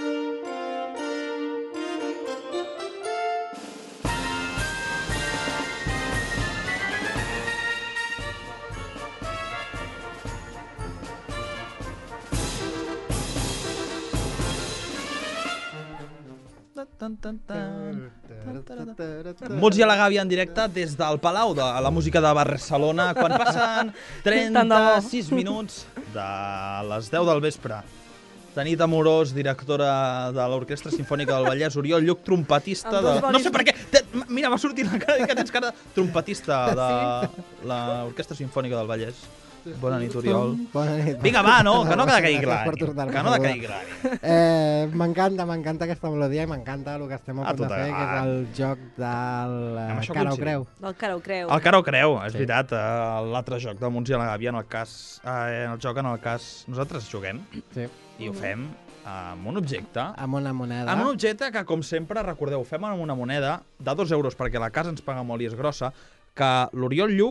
Mots i a la Gàbia en directe des del Palau de la Música de Barcelona, quan passen 36 minuts de les 10 del vespre. Tanit Amorós, directora de l'Orquestra Simfònica del Vallès, Oriol Lluc, trompetista de... No sé per què, mira, m'ha sortit la cara, que tens cara de trompetista de l'Orquestra Simfònica del Vallès. Bona nit, Oriol. Bona nit. Vinga, va, no? Que no queda caigui clar. Per tornar-me Que no a queda caigui clar. M'encanta aquesta melodia i m'encanta el que estem a punt de fer, que és el joc del Cara o Creu. Del Cara o Creu. El Cara o Creu, és veritat. L'altre joc de Mots i a la Gàbia, en el cas nosaltres juguem Sí. i ho fem amb un objecte. Amb una moneda. Amb un objecte que, com sempre, recordeu, ho fem amb una moneda de 2 euros, perquè la casa ens paga molt i és grossa, que l'Oriol Lluc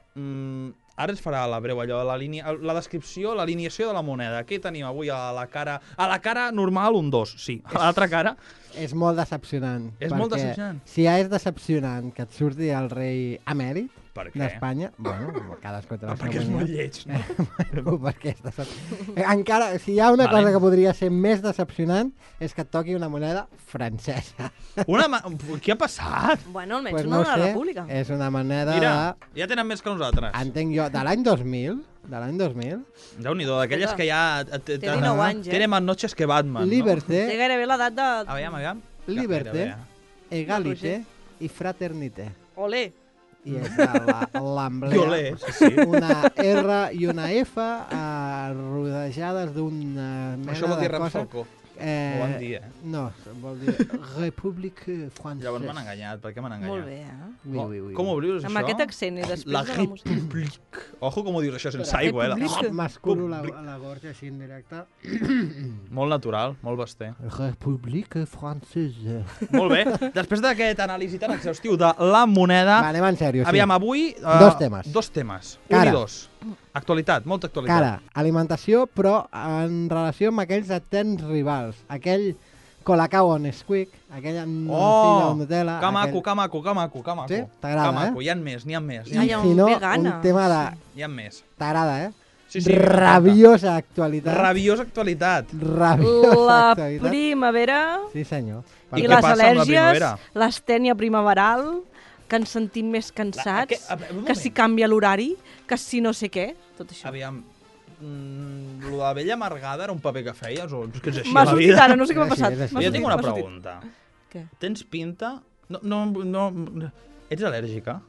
ara ens farà la breu allò, la descripció, l'alineació de la moneda. Què tenim avui a la cara? A la cara normal, un 2, sí. A l'altra cara... És molt decepcionant. És molt decepcionant. Si ja és decepcionant que et surti el rei emèrit d'Espanya, bueno, cadascú té la seva perquè és molt lleig, no? Bueno, perquè és decepcionant. Encara, si hi ha una cosa que podria ser més decepcionant, és que et toqui una moneda francesa. Què ha passat? Bueno, almenys Pues una no de la sé, República. és una moneda Mira, ja tenen més que nosaltres. entenc jo, de l'any 2000, Déu-n'hi-do, d'aquelles que ja... Té 19 anys, Tiene más noches que Batman, no? Liberté, Té gairebé l'edat de... Aviam. Liberté, Gairebé. Egalité i Fraternité. Olé. I és l'emblema. Violé, sí. Una R i una F rodejades d'una Això mena vol dir de cosa. Ramsfalcó. Ho van dir, No, vol dir République Française. Llavors m'han enganyat. Per què m'han enganyat? Molt bé, Oui. Com ho dius, això? Amb aquest accent i després La de la música. République. Ojo com ho dius això sense aigua, M'escuro la gorja així en directe. Molt natural, molt basté. République Française. Molt bé. Després d'aquest anàlisi tan exhaustiu de la moneda... Va, anem en sèrio, sí. Aviam, avui... Dos temes. Un Cara. i dos. Actualitat, molta actualitat. Cara, alimentació, però en relació amb aquells eterns rivals. Aquell Colacao on Nesquik, aquella nocilla o Nutella... Que maco. Sí? T'agrada, N'hi ha més. Ai, Si no, vegana. un tema de... N'hi ha més. T'agrada, Sí, rabiosa actualitat. Rabiosa actualitat. Rabiosa La actualitat. primavera Sí, senyor. i què les passa amb la al·lèrgies, primavera? l'astènia primaveral, que ens sentim més cansats, un que si moment. canvia l'horari, que si no sé què, tot això. Aviam, lo de la vella amargada era un paper que feies o és que és així M'ha la sortit vida? ara, no sé què m'ha Sí, passat. és així. M'ha Jo sortit, tinc una m'ha sortit. pregunta. Què? Tens pinta... No. Ets al·lèrgica?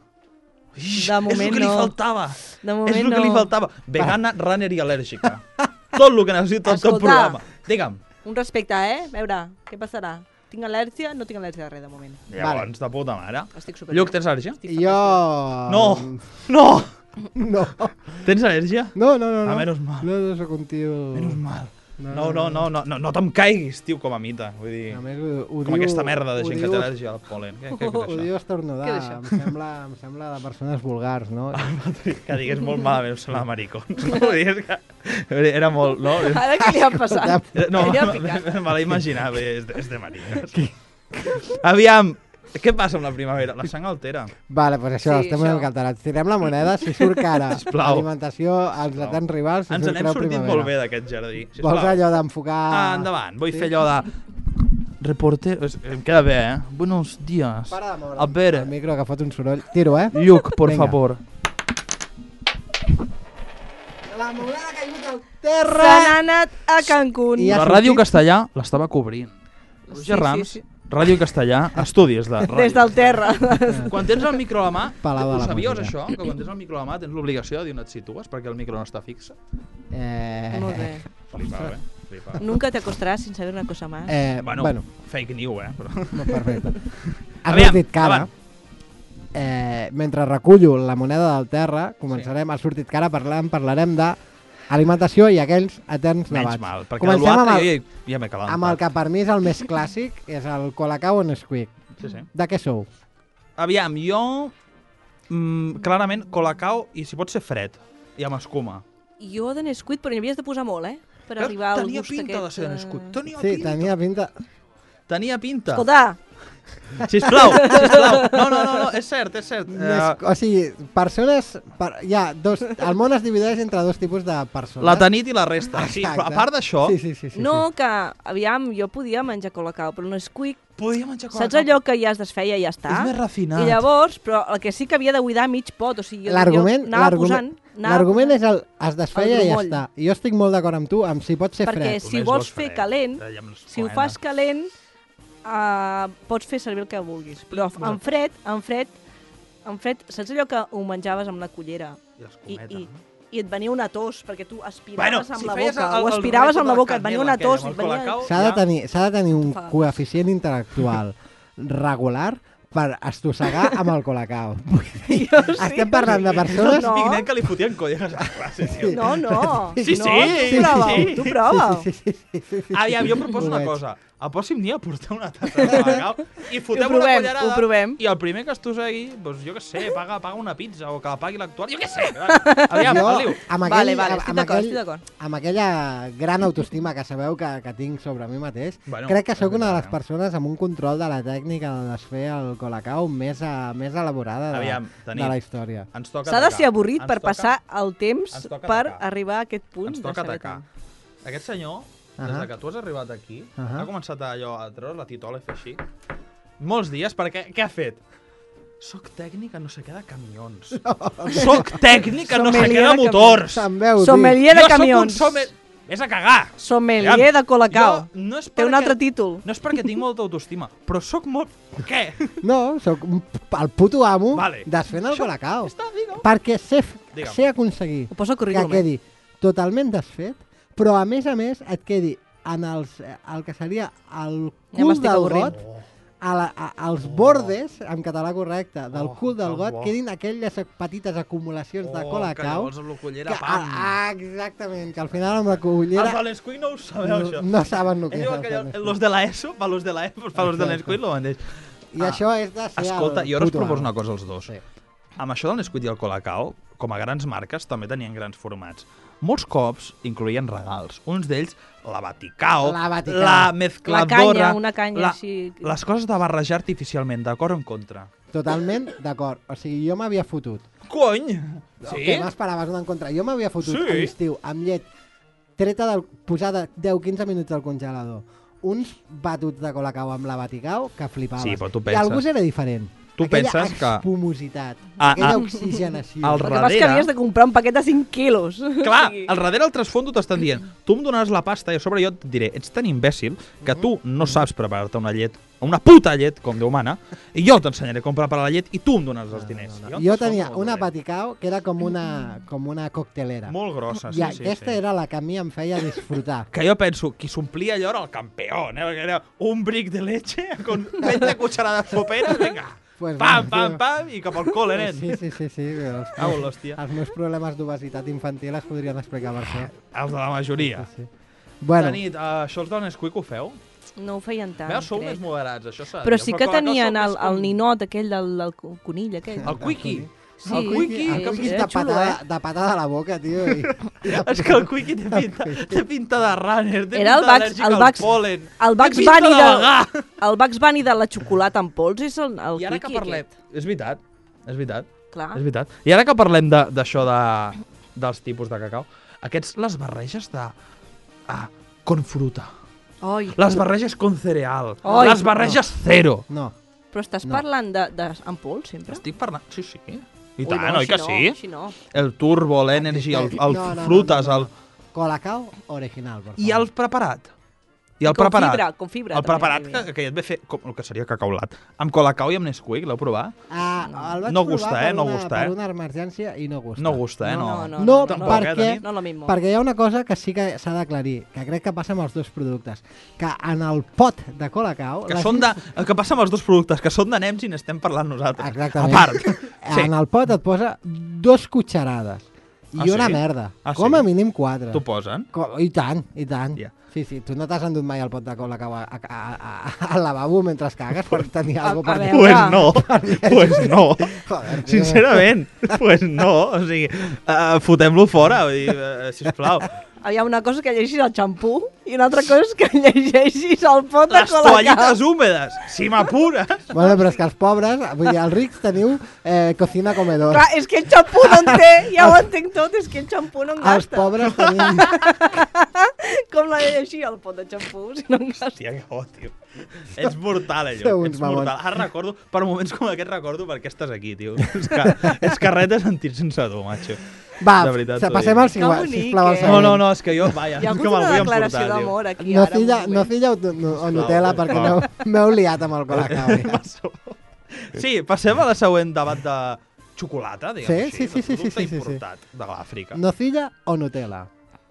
De moment és el que li no. faltava. De moment És el que li no. faltava. Vegana, runner i al·lèrgica. Tot el que necessito tot el Escolta. programa. Digue'm. Un respecte, A veure, què passarà? Tinc al·lèrgia? No tinc al·lèrgia de res, de moment. Llavors, de puta mare. Estic super. Lluc, tens al·lèrgia? Jo... No! No. Tens al·lèrgia? No. Ah, menys mal. No soc un tio... Menys mal. No te'm caiguis, tio, com a mita. Vull dir, A més, com aquesta merda de gent que té al·lèrgia al pol·len. Què és Ho això? diu estornudar, Què és això? em sembla de persones vulgars, no? Que digués molt malament, em sembla maricons. No vull dir, és que era molt... No, Ara què li ha passat? no Què li ha picat? me l'he imaginat, és de maricons. Aviam, què passa amb la primavera? La sang altera. Vale, pues això, Sí, estem això. una mica alterats. Tirem la moneda, si surt cara, Sisplau. alimentació, als eterns rivals, si Ens surt n'hem creu sortit primavera. molt bé d'aquest jardí. Vols allò d'enfocar... Endavant, vull fer allò de... Reporter... Em queda bé, Buenos días. Para de moure A veure. el micro, que fot un soroll. Tiro, Lluc, por Vinga. favor. La moneda ha caigut al Se terra! n'ha anat a Cancún. I ha La ràdio sortit- castellà l'estava cobrint. Roger Rams, Ràdio Castellà, estudis de ràdio. Des del terra. Quan tens el micro a la mà, Palau de ho la sabies música. això? Que quan tens el micro a la mà tens l'obligació de dir on et situes perquè el micro no està fixe? Molt bé. Flipava, Flipava. Nunca te acostarás sin saber una cosa más. Bueno, fake news, Però... No, perfecte. Has Aviam, sortit cara. endavant. Mentre recullo la moneda del terra, començarem, ha sortit cara, parlarem de alimentació i aquells eterns Menys debats. mal, perquè Comencem amb l'altre el, ja m'he calentat. amb el que per mi és el més clàssic, és el Colacao o Nesquik. Sí, sí. De què sou? Aviam, jo... clarament, Colacao i si pot ser fred i amb escuma. Jo de Nesquik, però n'hi havies de posar molt, Per arribar al Tenia gust pinta aquest... de ser de Nesquik. Sí, tenia pinta... Tenia pinta. Escolta, Sisplau. No, és cert. O sigui, persones... Hi ha dos... El món es divideix entre dos tipus de persones. La Tanit i la resta. Sí, Exacte. però a part d'això, Sí. no, que, aviam, jo podia menjar Colacao, però Nesquik, podia menjar Colacao. saps allò que ja es desfeia i ja està? És més refinat. I llavors, però el que sí que havia de buidar mig pot, o sigui, jo L'argument és el es desfeia el i ja grumoll. està. Jo estic molt d'acord amb tu, amb si pot ser perquè fred. si vols fer calent, si ho fas calent, pots fer servir el que vulguis. Però en fred, saps allò que ho menjaves amb la cullera? I et venia una tos, perquè tu aspiraves amb la boca, ho aspiraves amb la boca, et venia una tos. S'ha de tenir un coeficient intel·lectual regular per estossegar amb el Colacao. Estem parlant de persones... No. Estic nen que li fotien colleres a classe, tio. No. Sí. Tu prova. Aviam, jo proposo una cosa. Apòssim ni a portar una tassa de Colacao i fotem una collerada. Ho provem. I el primer que estossegui, doncs jo què sé, paga una pizza o que la pagui l'actual. Jo què sé. Aviam, Feliu. Vale, estic d'acord. Amb aquella gran autoestima que sabeu que tinc sobre mi mateix, crec que sóc una de les persones amb un control de la tècnica de desfer el Colacao més elaborada de la història. S'ha de ser avorrit per passar el temps per arribar a aquest punt. Ens toca atacar. Aquest senyor, des que tu has arribat aquí, ha començat allò a treure la titola i fer així. Molts dies, perquè què ha fet? Soc tècnic a no sé què de camions. Soc tècnic a no sé què de motors. Sommelier de camions. Jo soc un Vés a cagar. Sommelier de Colacao. Té un altre títol. No és perquè tinc molta autoestima, però sóc molt... Què? No, sóc el puto amo desfent el Colacao. Perquè sé aconseguir que quedi totalment desfet, però a més et quedi en el que seria el Ja cul m'estic del avorrint. got, als bordes, en català correcte, del cul del got, quedin aquelles petites acumulacions de Colacao. Que llavors amb la cullera, Exactament, que al final amb la cullera... Els de l'Escull no ho sabeu, això. No saben el que És és igual que los de la ESO, per los de la ESO, per los de l'Escull, lo mateix. I això és de ser Escolta, jo ara us puto proposo amo. una cosa als dos. Sí. Amb això del Nesquik i el Colacao, com a grans marques, també tenien grans formats. Molts cops incloïen regals. Uns d'ells, la Vaticao, La Vaticao. la mezcladora... Una canya així... Les coses de barrejar artificialment, d'acord o en contra? Totalment d'acord. O sigui, jo m'havia fotut. Cony! Sí? Què m'esperaves una en contra? Jo m'havia fotut Sí? a l'estiu amb llet posada 10-15 minuts al congelador. Uns batuts de Colacao amb la Vaticao que flipaves. Sí, però tu I penses- el gust era diferent. Tu penses que... Espumositat, aquella oxigenació. Al El que passa és que darrere- havies de comprar un paquet de 5 quilos. Clar, al darrere el trasfondo t'estan dient tu em donaràs la pasta i a sobre jo et diré ets tan imbècil que tu no saps preparar-te una llet, una puta llet, com Déu mana, i jo t'ensenyaré com preparar la llet i tu em donaràs els diners. Jo tenia una Vaticao que era com una coctelera. Molt grossa, I sí, aquesta sí. era la que a mi em feia disfrutar. Que jo penso, qui s'omplia allò era el campeó, perquè era un bric de leche con 20 cucharadas soperas, vinga, Pues pam, bueno, pam, tio. pam, i cap al col·le, nen. Sí. Au, l'hòstia. Els meus problemes d'obesitat infantil es podrien explicar per això. Els de la majoria. Sí. Bueno, Nit, això els del Nesquik ho feu? No ho feien tant, Veus, sou crec. més moderats, això s'ha de Però dir. sí que Colacao tenien sou més el ninot aquell del conill aquell. El Quickie. Sí, el Quickie era de xulo, de patada a la boca, tio. És que el Quickie té pinta de runner, té Era el pinta Bugs- d'al·lèrgic el al Bugs- pol·len, El Bugs té pinta Bunny de vegà. el Bugs Bunny de la xocolata en pols és el I ara que Quickie parlem... aquest. És veritat, és veritat, Clar. és veritat. I ara que parlem d'això dels tipus de cacau, aquests les barreges de... con fruta, Oi, les barreges con cereal, Oi. les barreges cero. No, però estàs No. parlant en pols, sempre? Estic parlant... Sí, sí. I Ui, tant, no, oi que així sí? No, així no. El turbo, l'energy, el No, frutes, el... Colacao original, per favor. I el preparat? I el Com preparat? fibra, com fibra. El també, preparat també. que ja et ve fer com el que seria cacaulat. Amb Colacao i amb Nesquik, l'heu provat? El vaig No provar gusta, per no una- gusta, per una emergència i no gusta. No gusta, No, Tampoc, perquè, Dani? No lo mismo. perquè hi ha una cosa que sí que s'ha d'aclarir, que crec que passa amb els dos productes, que en el pot de Colacao... Que són de... El que passa amb els dos productes, que són de nems i n'estem parlant nosaltres. Exactament. A part. En el pot et posa 2 cucharades i Ah, una sí? merda. Ah, Com sí? a mínim 4. T'ho posen? I tant, i tant. Ja. Sí, tu no t'has endut mai el pot de Colacao al lavabo mentre cagues per tenir alguna a cosa per veure. Pues no. Joder, tio. Sincerament, pues no. O sigui, fotem-lo fora, vull dir, sisplau. Hi ha una cosa que llegeixis el xampú i una altra cosa és que llegeixis el pot de Les Colacao. toallites húmedes, si m'apures. Bueno, però és que els pobres, vull dir, els rics teniu cocina comedor. Clar, és que el xampú no en té, ja ho entenc tot, és que el xampú no en Els gasta. pobres tenim... Com l'ha de llegir el pot de xampú, si no en gasta. Hòstia, que bo, tio. Ets mortal, allò. Sou uns Ets mortal. mamons. Ara recordo, per moments com aquest recordo per què estàs aquí, tio. És que res de sentir sense tu, macho. Va, De veritat, t'ho passem dic. al següent, Que bonic, sisplau, al eh? següent. No, és que jo, vaja, Hi ha és hagut que me'l una vull declaració emportar, tio. d'amor aquí Nocilla, ara. nocilla o Nutella, perquè m'heu liat amb el Colacao. Ja. Sí, passem a la següent debat de xocolata, diguem Sí, així. sí, sí, sí, de producte sí, sí, sí. importat de l'Àfrica. Nocilla o Nutella?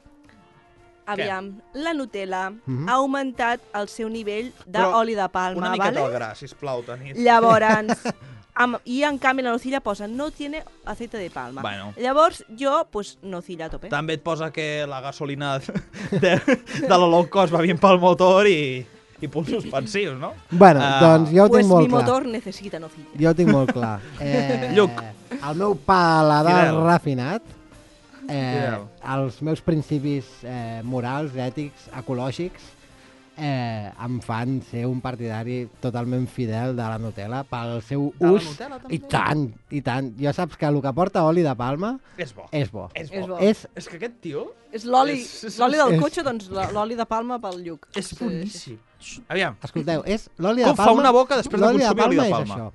Aviam, la Nutella Mhm. ha augmentat el seu nivell Però d'oli de palma, Una miqueta ¿vale? al gra, sisplau, Tanit. Llavors, i en canvi la nocilla posa no tiene aceite de palma. Bueno. Llavors jo, pues, nocilla a tope. També et posa que la gasolina de la low cost va bien pel motor i punts suspensius, no? Bueno, doncs jo ho Pues tinc molt mi clar. motor necessita nocilla. Jo ho tinc molt clar. Lluc. El meu paladar Fidel. refinat, Fidel. els meus principis morals, ètics, ecològics, em fan ser un partidari totalment fidel de la Nutella pel seu De la ús. Nutella, també? I tant, i tant. Jo saps que el que porta oli de palma És bo. és bo. És És bo. bo. És que aquest tio És l'oli És- del és- cotxe, doncs l'oli de palma pel lluc. és Sí, boníssim. Aviam, Escolteu, és l'oli de com palma... fa una boca després de l'oli consumir oli de és palma? això.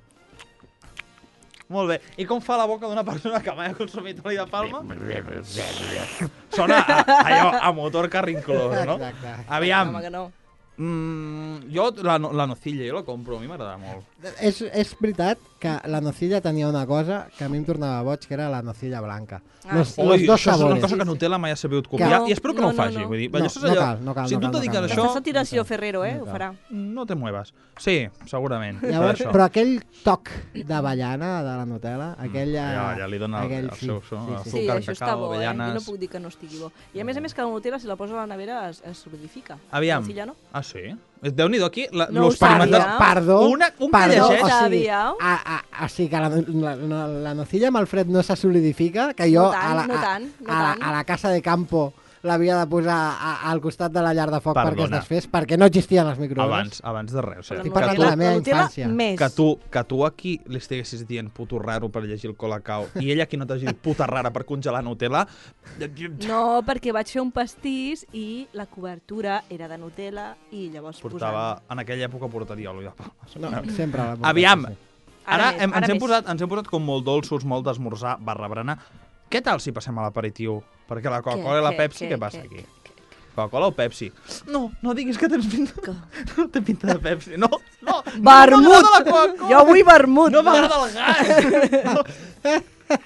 Molt bé. I com fa la boca d'una persona que mai ha consumit oli de palma? Sona allò a motor carrinclós, no? Exacte. Aviam, Home, que no. Jo la nocilla, jo la compro, a mi m'agrada molt. És veritat que la nocilla tenia una cosa que a mi em tornava boig, que era la nocilla blanca. Los dos Això és una sabores. cosa que Nutella mai ha sabut copiar, i espero que no ho faci. Vull dir, allò és allò... No cal. Si tu et dediques a això... L'estàs sentit el senyor Ferrero, ho farà. No te muevas. Sí, segurament. Llavors, però aquell toc d'avellana de la Nutella, aquella... Ja li dona el seu Sí, azúcar, això està cacau, bo, avellanes... Jo no puc dir que no estigui bo. I a més que la Nutella, si la poses a la nevera, es solidifica. Aviam. La nocilla no? Ah, sí? Déu-n'hi-do aquí, No ho l'experimental... Perdó, Un que perdó, llegeix... o sigui que la nocilla amb el fred no se solidifica, que jo No tant. a la casa de campo l'havia de posar al costat de la llar de foc perquè es Perdona. desfés, perquè no existien les microones. Abans de res. O sigui, Estic parlant de la meva infància. que tu aquí li estiguessis dient puto raro per llegir el Colacao i ella aquí no t'hagi dit puta rara per congelar Nutella... No, perquè vaig fer un pastís i la cobertura era de Nutella i llavors En aquella època portaria oli de palmes. No, sempre la portaria. Aviam, sí. ara Ara ens hem més. posat com molt dolços, molt d'esmorzar, /berenar. Què tal si passem a l'aperitiu? Perquè la Coca-Cola i la Pepsi, què passa aquí? Coca-Cola o Pepsi? No diguis que tens pinta... No té pinta de Pepsi. No. Vermut! Jo vull vermut. No m'agrada el gas.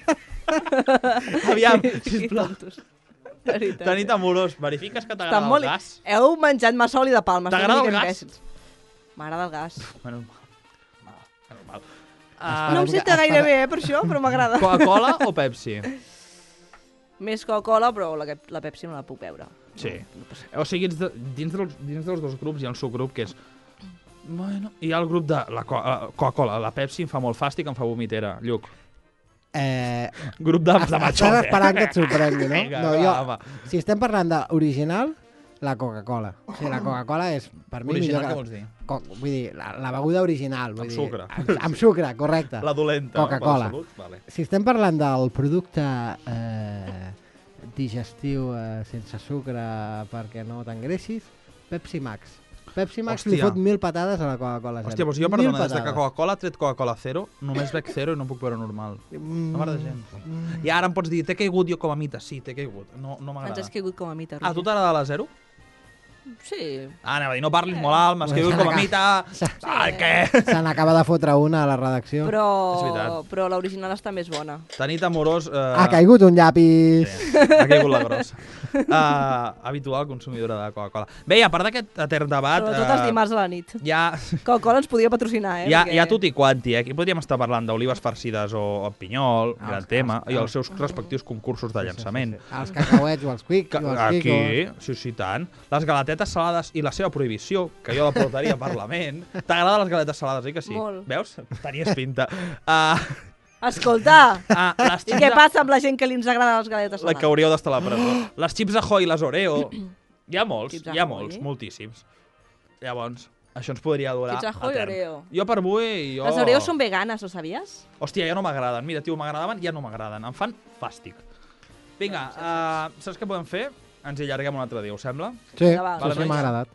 Aviam, sisplau. Tanit amorós, verifiques que t'agrada el gas? Heu menjat massa oli de palmes. T'agrada el gas? M'agrada el gas. Menys mal. No em senta gaire bé, per això, però m'agrada. Coca-Cola o Pepsi? Més Coca-Cola, però la Pepsi no la puc beure. Sí. O sigui, dins dels dos grups hi ha un subgrup que és... Bueno, hi ha el grup de la Coca-Cola. La Pepsi em fa molt fàstic, em fa vomitera. Lluc. Grup de machote. Estàs esperant que et sorprengui, no? Vinga, no, si estem parlant d'original, la Coca-Cola. O sigui, la Coca-Cola és, per mi, original, millor què vols dir? Vull dir, la beguda original. Amb sucre. Amb sucre, correcte. La dolenta. Coca-Cola. Vale. Si estem parlant del producte digestiu sense sucre perquè no t'engreixis, Pepsi Max. Pepsi Max li fot 1000 patades a la Coca-Cola. Hòstia, doncs jo, perdona, des que Coca-Cola ha tret Coca-Cola Zero, només bec Zero i no puc veure normal. No m'agrada gens. I ara em pots dir, t'he caigut jo com a mita? Sí, t'he caigut. No m'agrada. Ens has caigut com a mita, Ah, tu t'agrada la Zero? Sí. Anava a dir, no parlis molt alt, m'has caigut com a mita... Què? Se n'acaba de fotre una a la redacció. Però l'original està més bona. Tanit amorós... Ha caigut un llapis. Sí, ha caigut la grossa. Habitual consumidora de Coca-Cola. Bé, a part d'aquest etern debat... Sobretot els dimarts a la nit. Coca-Cola ens podia patrocinar, Hi ha tot i quanti, Aquí podríem estar parlant d'olives farcides o pinyol, gran tema, i els seus respectius concursos de llançament. Els cacauets o els quick, o els quicos. Sí, tant. Les galetetes salades i la seva prohibició, que jo la portaria a Parlament. T'agraden les galetes salades, oi que sí? Molt. Veus? Tenies pinta. Escolta! I què passa amb la gent que li ens agraden les galetes salades? La que hauríeu d'estar a la presó. Les xips Ahoy i les Oreo. Hi ha molts, moltíssims. Llavors, això ens podria durar Xips Ahoy etern. Oreo. Jo per avui... Les Oreo són veganes, ho sabies? Hòstia, ja no m'agraden. Mira, tio, m'agradaven, ja no m'agraden. Em fan fàstic. Vinga, saps què podem fer? Ens hi allarguem un altre dia, us sembla? Sí, sí, m'ha agradat.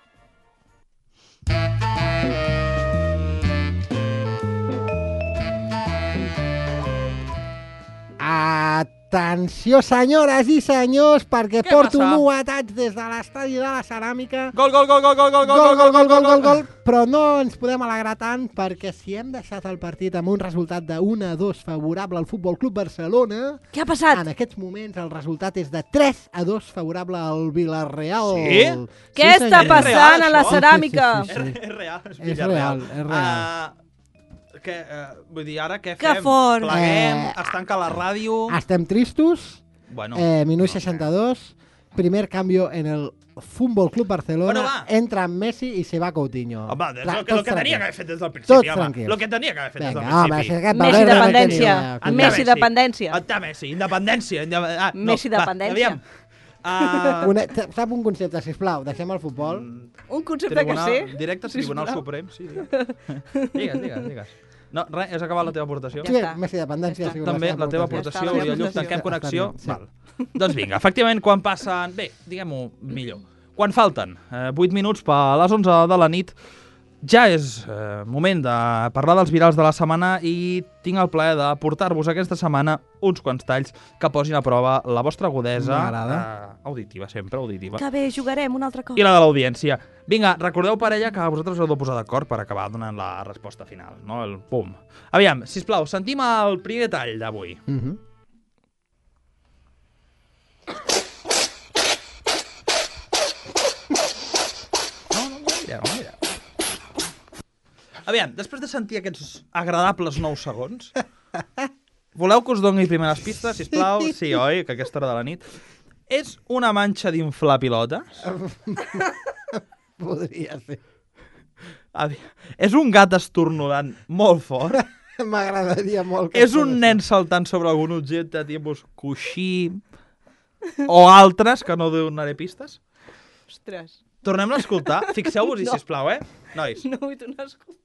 Atenció, senyores i senyors, perquè porto novetats des de l'estadi de la ceràmica. Gol, gol, gol, gol, gol, gol, gol, gol, gol, gol, gol, gol. Però no ens podem alegrar tant, perquè si hem deixat el partit amb un resultat de 1-2 favorable al Futbol Club Barcelona... Què ha passat? En aquests moments el resultat és de 3-2 favorable al Villarreal. Sí? Què està passant a la ceràmica? És real. És real, és real. Vull dir, ara què fem? Que fort! Pleguem, es tanca la ràdio... Estem tristos. Bueno, minut 62. Primer cambio en el Futbol Club Barcelona. Bueno, entra Messi i se va Coutinho. Home, lo que tenia que haver fet des del principi. Tots tranquils. Lo que tenia que haver fet des del principi. Messi dependència. Messi dependència. Està Messi, independència. Messi dependència. Aviam. Sap un concepte, sisplau, deixem el futbol. Un concepte que sé? Directe Tribunal Suprem, sí. Digues. No, res, has acabat la teva aportació? Sí, Messi dependència. També la teva aportació, i el Lluc, tanquem connexió. Doncs vinga, efectivament, quan passen... Bé, diguem-ho millor. Quan falten 8 minuts per a les 11 de la nit, Ja és moment de parlar dels virals de la setmana i tinc el plaer de portar-vos aquesta setmana uns quants talls que posin a prova la vostra agudesa auditiva, sempre auditiva. Que bé, jugarem un altre cop. I la de l'audiència. Vinga, recordeu, parella, que vosaltres heu de posar d'acord per acabar donant la resposta final, no? El pum. Aviam, sisplau, sentim el primer tall d'avui. Mira. Aviam, després de sentir aquests agradables 9 segons, voleu que us doni primeres pistes, sisplau? Sí, oi? Que a aquesta hora de la nit. És una manxa d'inflar pilotes? Podria ser. És un gat estornudant molt fort? M'agradaria molt que És un nen saltant sobre algun objecte tipus coixí o altres, que no donaré pistes? Ostres. Tornem-la a escoltar? Fixeu-vos-hi, sisplau, nois. No vull tornar a escoltar.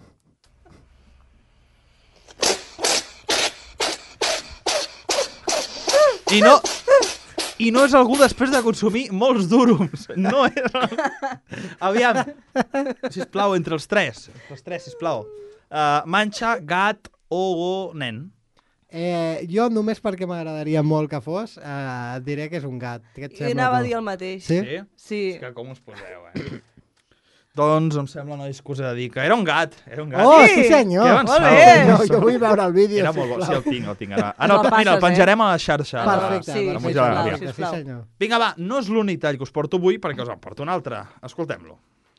I no és algú després de consumir molts durums. No és... Aviam. Sisplau, entre els tres. Els tres, sisplau. Manxa, gat o nen. Jo, només perquè m'agradaria molt que fos, diré que és un gat. Jo anava a dir el mateix. Sí? Sí. És que com us poseu, Doncs em sembla, nois, que us he de dir que era un gat. Oh, sí senyor! Que avançava. Molt bé. Jo vull veure el vídeo, Era molt bo, sí, el tinc. Ara, passes, mira, el penjarem a la xarxa. Perfecte, Sí, perfecte, sisplau. sí senyor. Vinga, va, no és l'únic tall que us porto avui, perquè us en porto un altre. Escoltem-lo.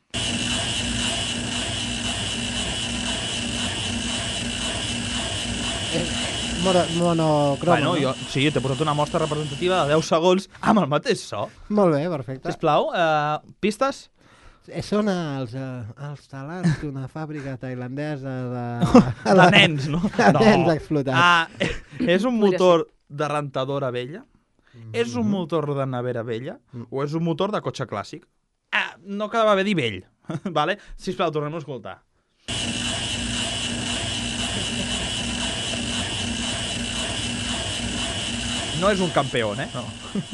Monocroma, Bueno, jo, sí, t'he posat una mostra representativa de 10 segons amb el mateix so. Molt bé, perfecte. Sisplau, pistes? Són els talants d'una fàbrica tailandesa De nens, no? De nens explotats. És un motor de rentadora vella? És un motor de nevera vella? O és un motor de cotxe clàssic? No quedava bé dir vell. Vale? Sisplau, tornem-ho a escoltar. No és un campió, No.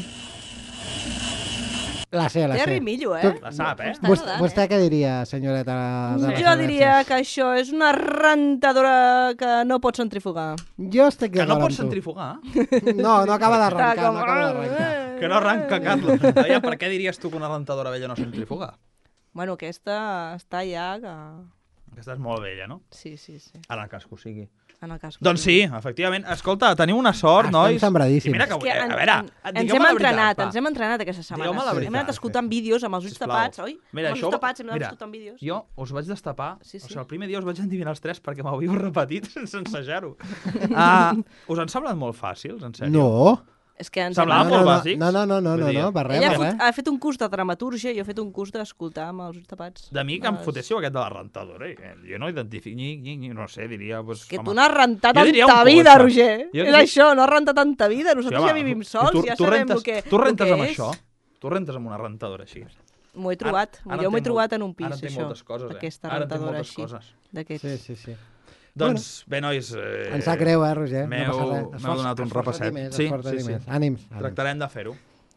La sé. Terry Millo, La sap, Vostè què diria, senyoreta? Jo diria que això és una rentadora que no pot centrifugar. Jo estic Que no d'acord pots amb tu. centrifugar? No acaba d'arrencar, Com- no acaba d'arrencar. Que no arranca, Carlos. Aviam, per què diries tu que una rentadora vella no centrifuga? Bueno, aquesta està ja que... Aquesta és molt vella, no? Sí. En el cas que ho sigui. En el cas que... Doncs sí, efectivament. Escolta, teniu una sort, nois. Estem sembradíssims. I mira que... És que a veure, ens hem entrenat, aquesta setmana. Digueu-me la veritat. Hem anat escoltant vídeos amb els ulls Sisplau. tapats, oi? Mira, amb els això... ulls tapats hem anat Mira, escoltant vídeos. jo us vaig destapar... Sí. O sigui, el primer dia us vaig endivinar els tres perquè m'havíeu repetit sense ensejar-ho. Us han semblat molt fàcils, en sèrio? No. És que ens Semblava molt bàsics. No, Vull dir, per res, Ella per res. ha fet un curs de dramatúrgia i jo he fet un curs d'escoltar amb els ulls tapats. De mi que em fotéssiu aquest de la rentadora. Jo no identifico... No sé, diria... Pues, Que home, tu no has rentat jo diria un tanta vida, cotxe. Roger. Jo- És això, no has rentat tanta vida. Nosaltres Sí, ja home, vivim i sols, ja sabem el que Tu rentes el amb que és. això? Tu rentes amb una rentadora així? M'ho he trobat. Ara Jo m'ho he entenc trobat en un pis, ara entenc això. moltes coses, Aquesta Ara entenc rentadora moltes així. coses. D'aquests. Sí. Doncs, bé, nois... Ens sap greu, Roger? M'heu No passa res. donat un repasset. Sí. Més. Ànims. Tractarem de fer-ho.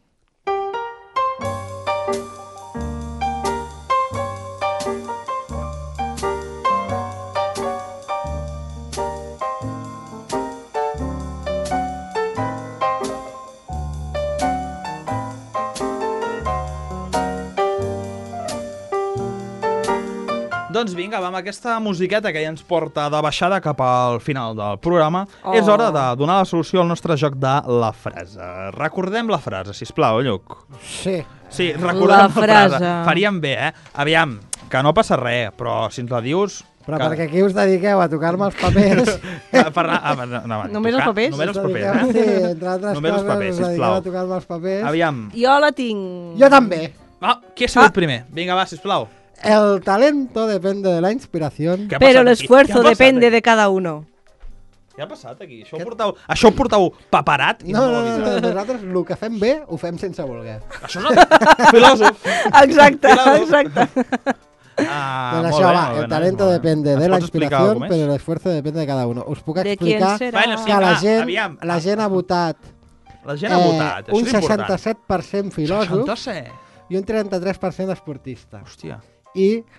Doncs vinga, va, amb aquesta musiqueta que ja ens porta de baixada cap al final del programa, és hora de donar la solució al nostre joc de la frase. Recordem la frase, sisplau, Lluc. Sí. Sí, recordem la frase. frase. Faríem bé, Aviam, que no passa res, però si ens la dius... Però perquè aquí us dediqueu a tocar-me els papers... Només els papers? Només els papers, Sí, entre altres Només els coses papers, us dediqueu sisplau. a tocar-me els papers. Aviam. Jo la tinc. Jo també. Qui ha sigut primer? Vinga, va, sisplau. El talento depende de la inspiración. Què ha Pero el passat aquí? esfuerzo Què ha passat depende aquí? de cada uno. Què ha passat aquí? Això ho portau paperat? I No, m'ho heu avisat. nosaltres el que fem bé ho fem sense voler. Això és un filòsof. Exacte, Filòsof. exacte. Doncs això, va, el talento depende de la inspiración, pero el esfuerzo depende de cada uno. Us puc De quién explicar será. Bueno, sí, que la aviam. gent ha votat La gent ha votat, això un és important. 67% filòsof 67. i un 33% esportista. Hòstia. I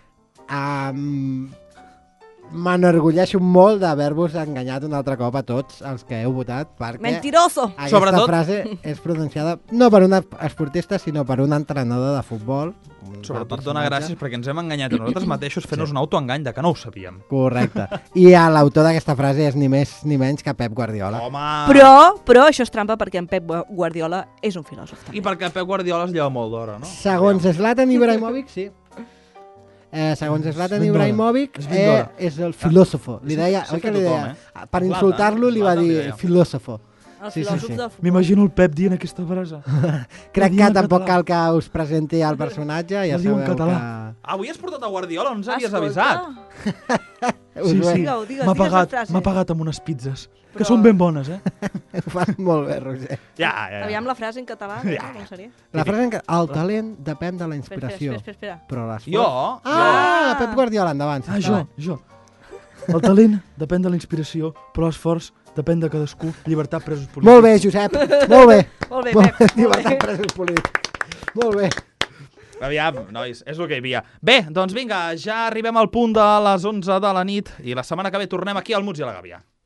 m'enorgulleixo molt d'haver-vos enganyat un altre cop a tots els que heu votat, perquè Mentiroso! aquesta Sobretot- frase és pronunciada no per un esportista, sinó per un entrenador de futbol. Sobretot dona gràcies perquè ens hem enganyat a nosaltres mateixos fent-nos un autoengany de que no ho sabíem. Correcte. I l'autor d'aquesta frase és ni més ni menys que Pep Guardiola. Home! Però això és trampa perquè en Pep Guardiola és un filòsof I també. perquè Pep Guardiola es lleva molt d'hora, no? Segons Zlatan Ibrahimovic, sí. Segons Zlatan ben d'hora. Ibrahimovic, És ben d'hora. és el filòsofo. Li deia, sí oi que que li tothom, deia? Per insultar-lo li va Zlatan li dir deia. filòsofo. El Sí, sí, filòsof sí. del futbol. M'imagino el Pep dient aquesta frase. Crec Ho diu que en tampoc català. cal que us presenti el personatge. Ja Ho diu en sabeu català. Avui has portat a Guardiola, no ens havies Escolta, avisat. que us ho, Digues la frase. pagat amb unes pizzas, que Però- són ben bones, eh? ho fas molt bé, Roger. Ja. Aviam la frase en català, com seria? La frase en què el talent depèn de la Espera, inspiració. espera. Però l'esforç... Jo? Ah, Pep Guardiola, endavant. sisplau. Jo. El talent depèn de la inspiració, però l'esforç depèn de cadascú. Llibertat, presos polítics. Molt bé, Josep. Molt bé. Molt bé, Molt Pep. bé, Molt bé. llibertat presos polítics. Molt bé. Aviam, nois, és el que hi havia. Bé, doncs vinga, ja arribem al punt de les 11 de la nit i la setmana que ve tornem aquí al Muts i a la Gàbia.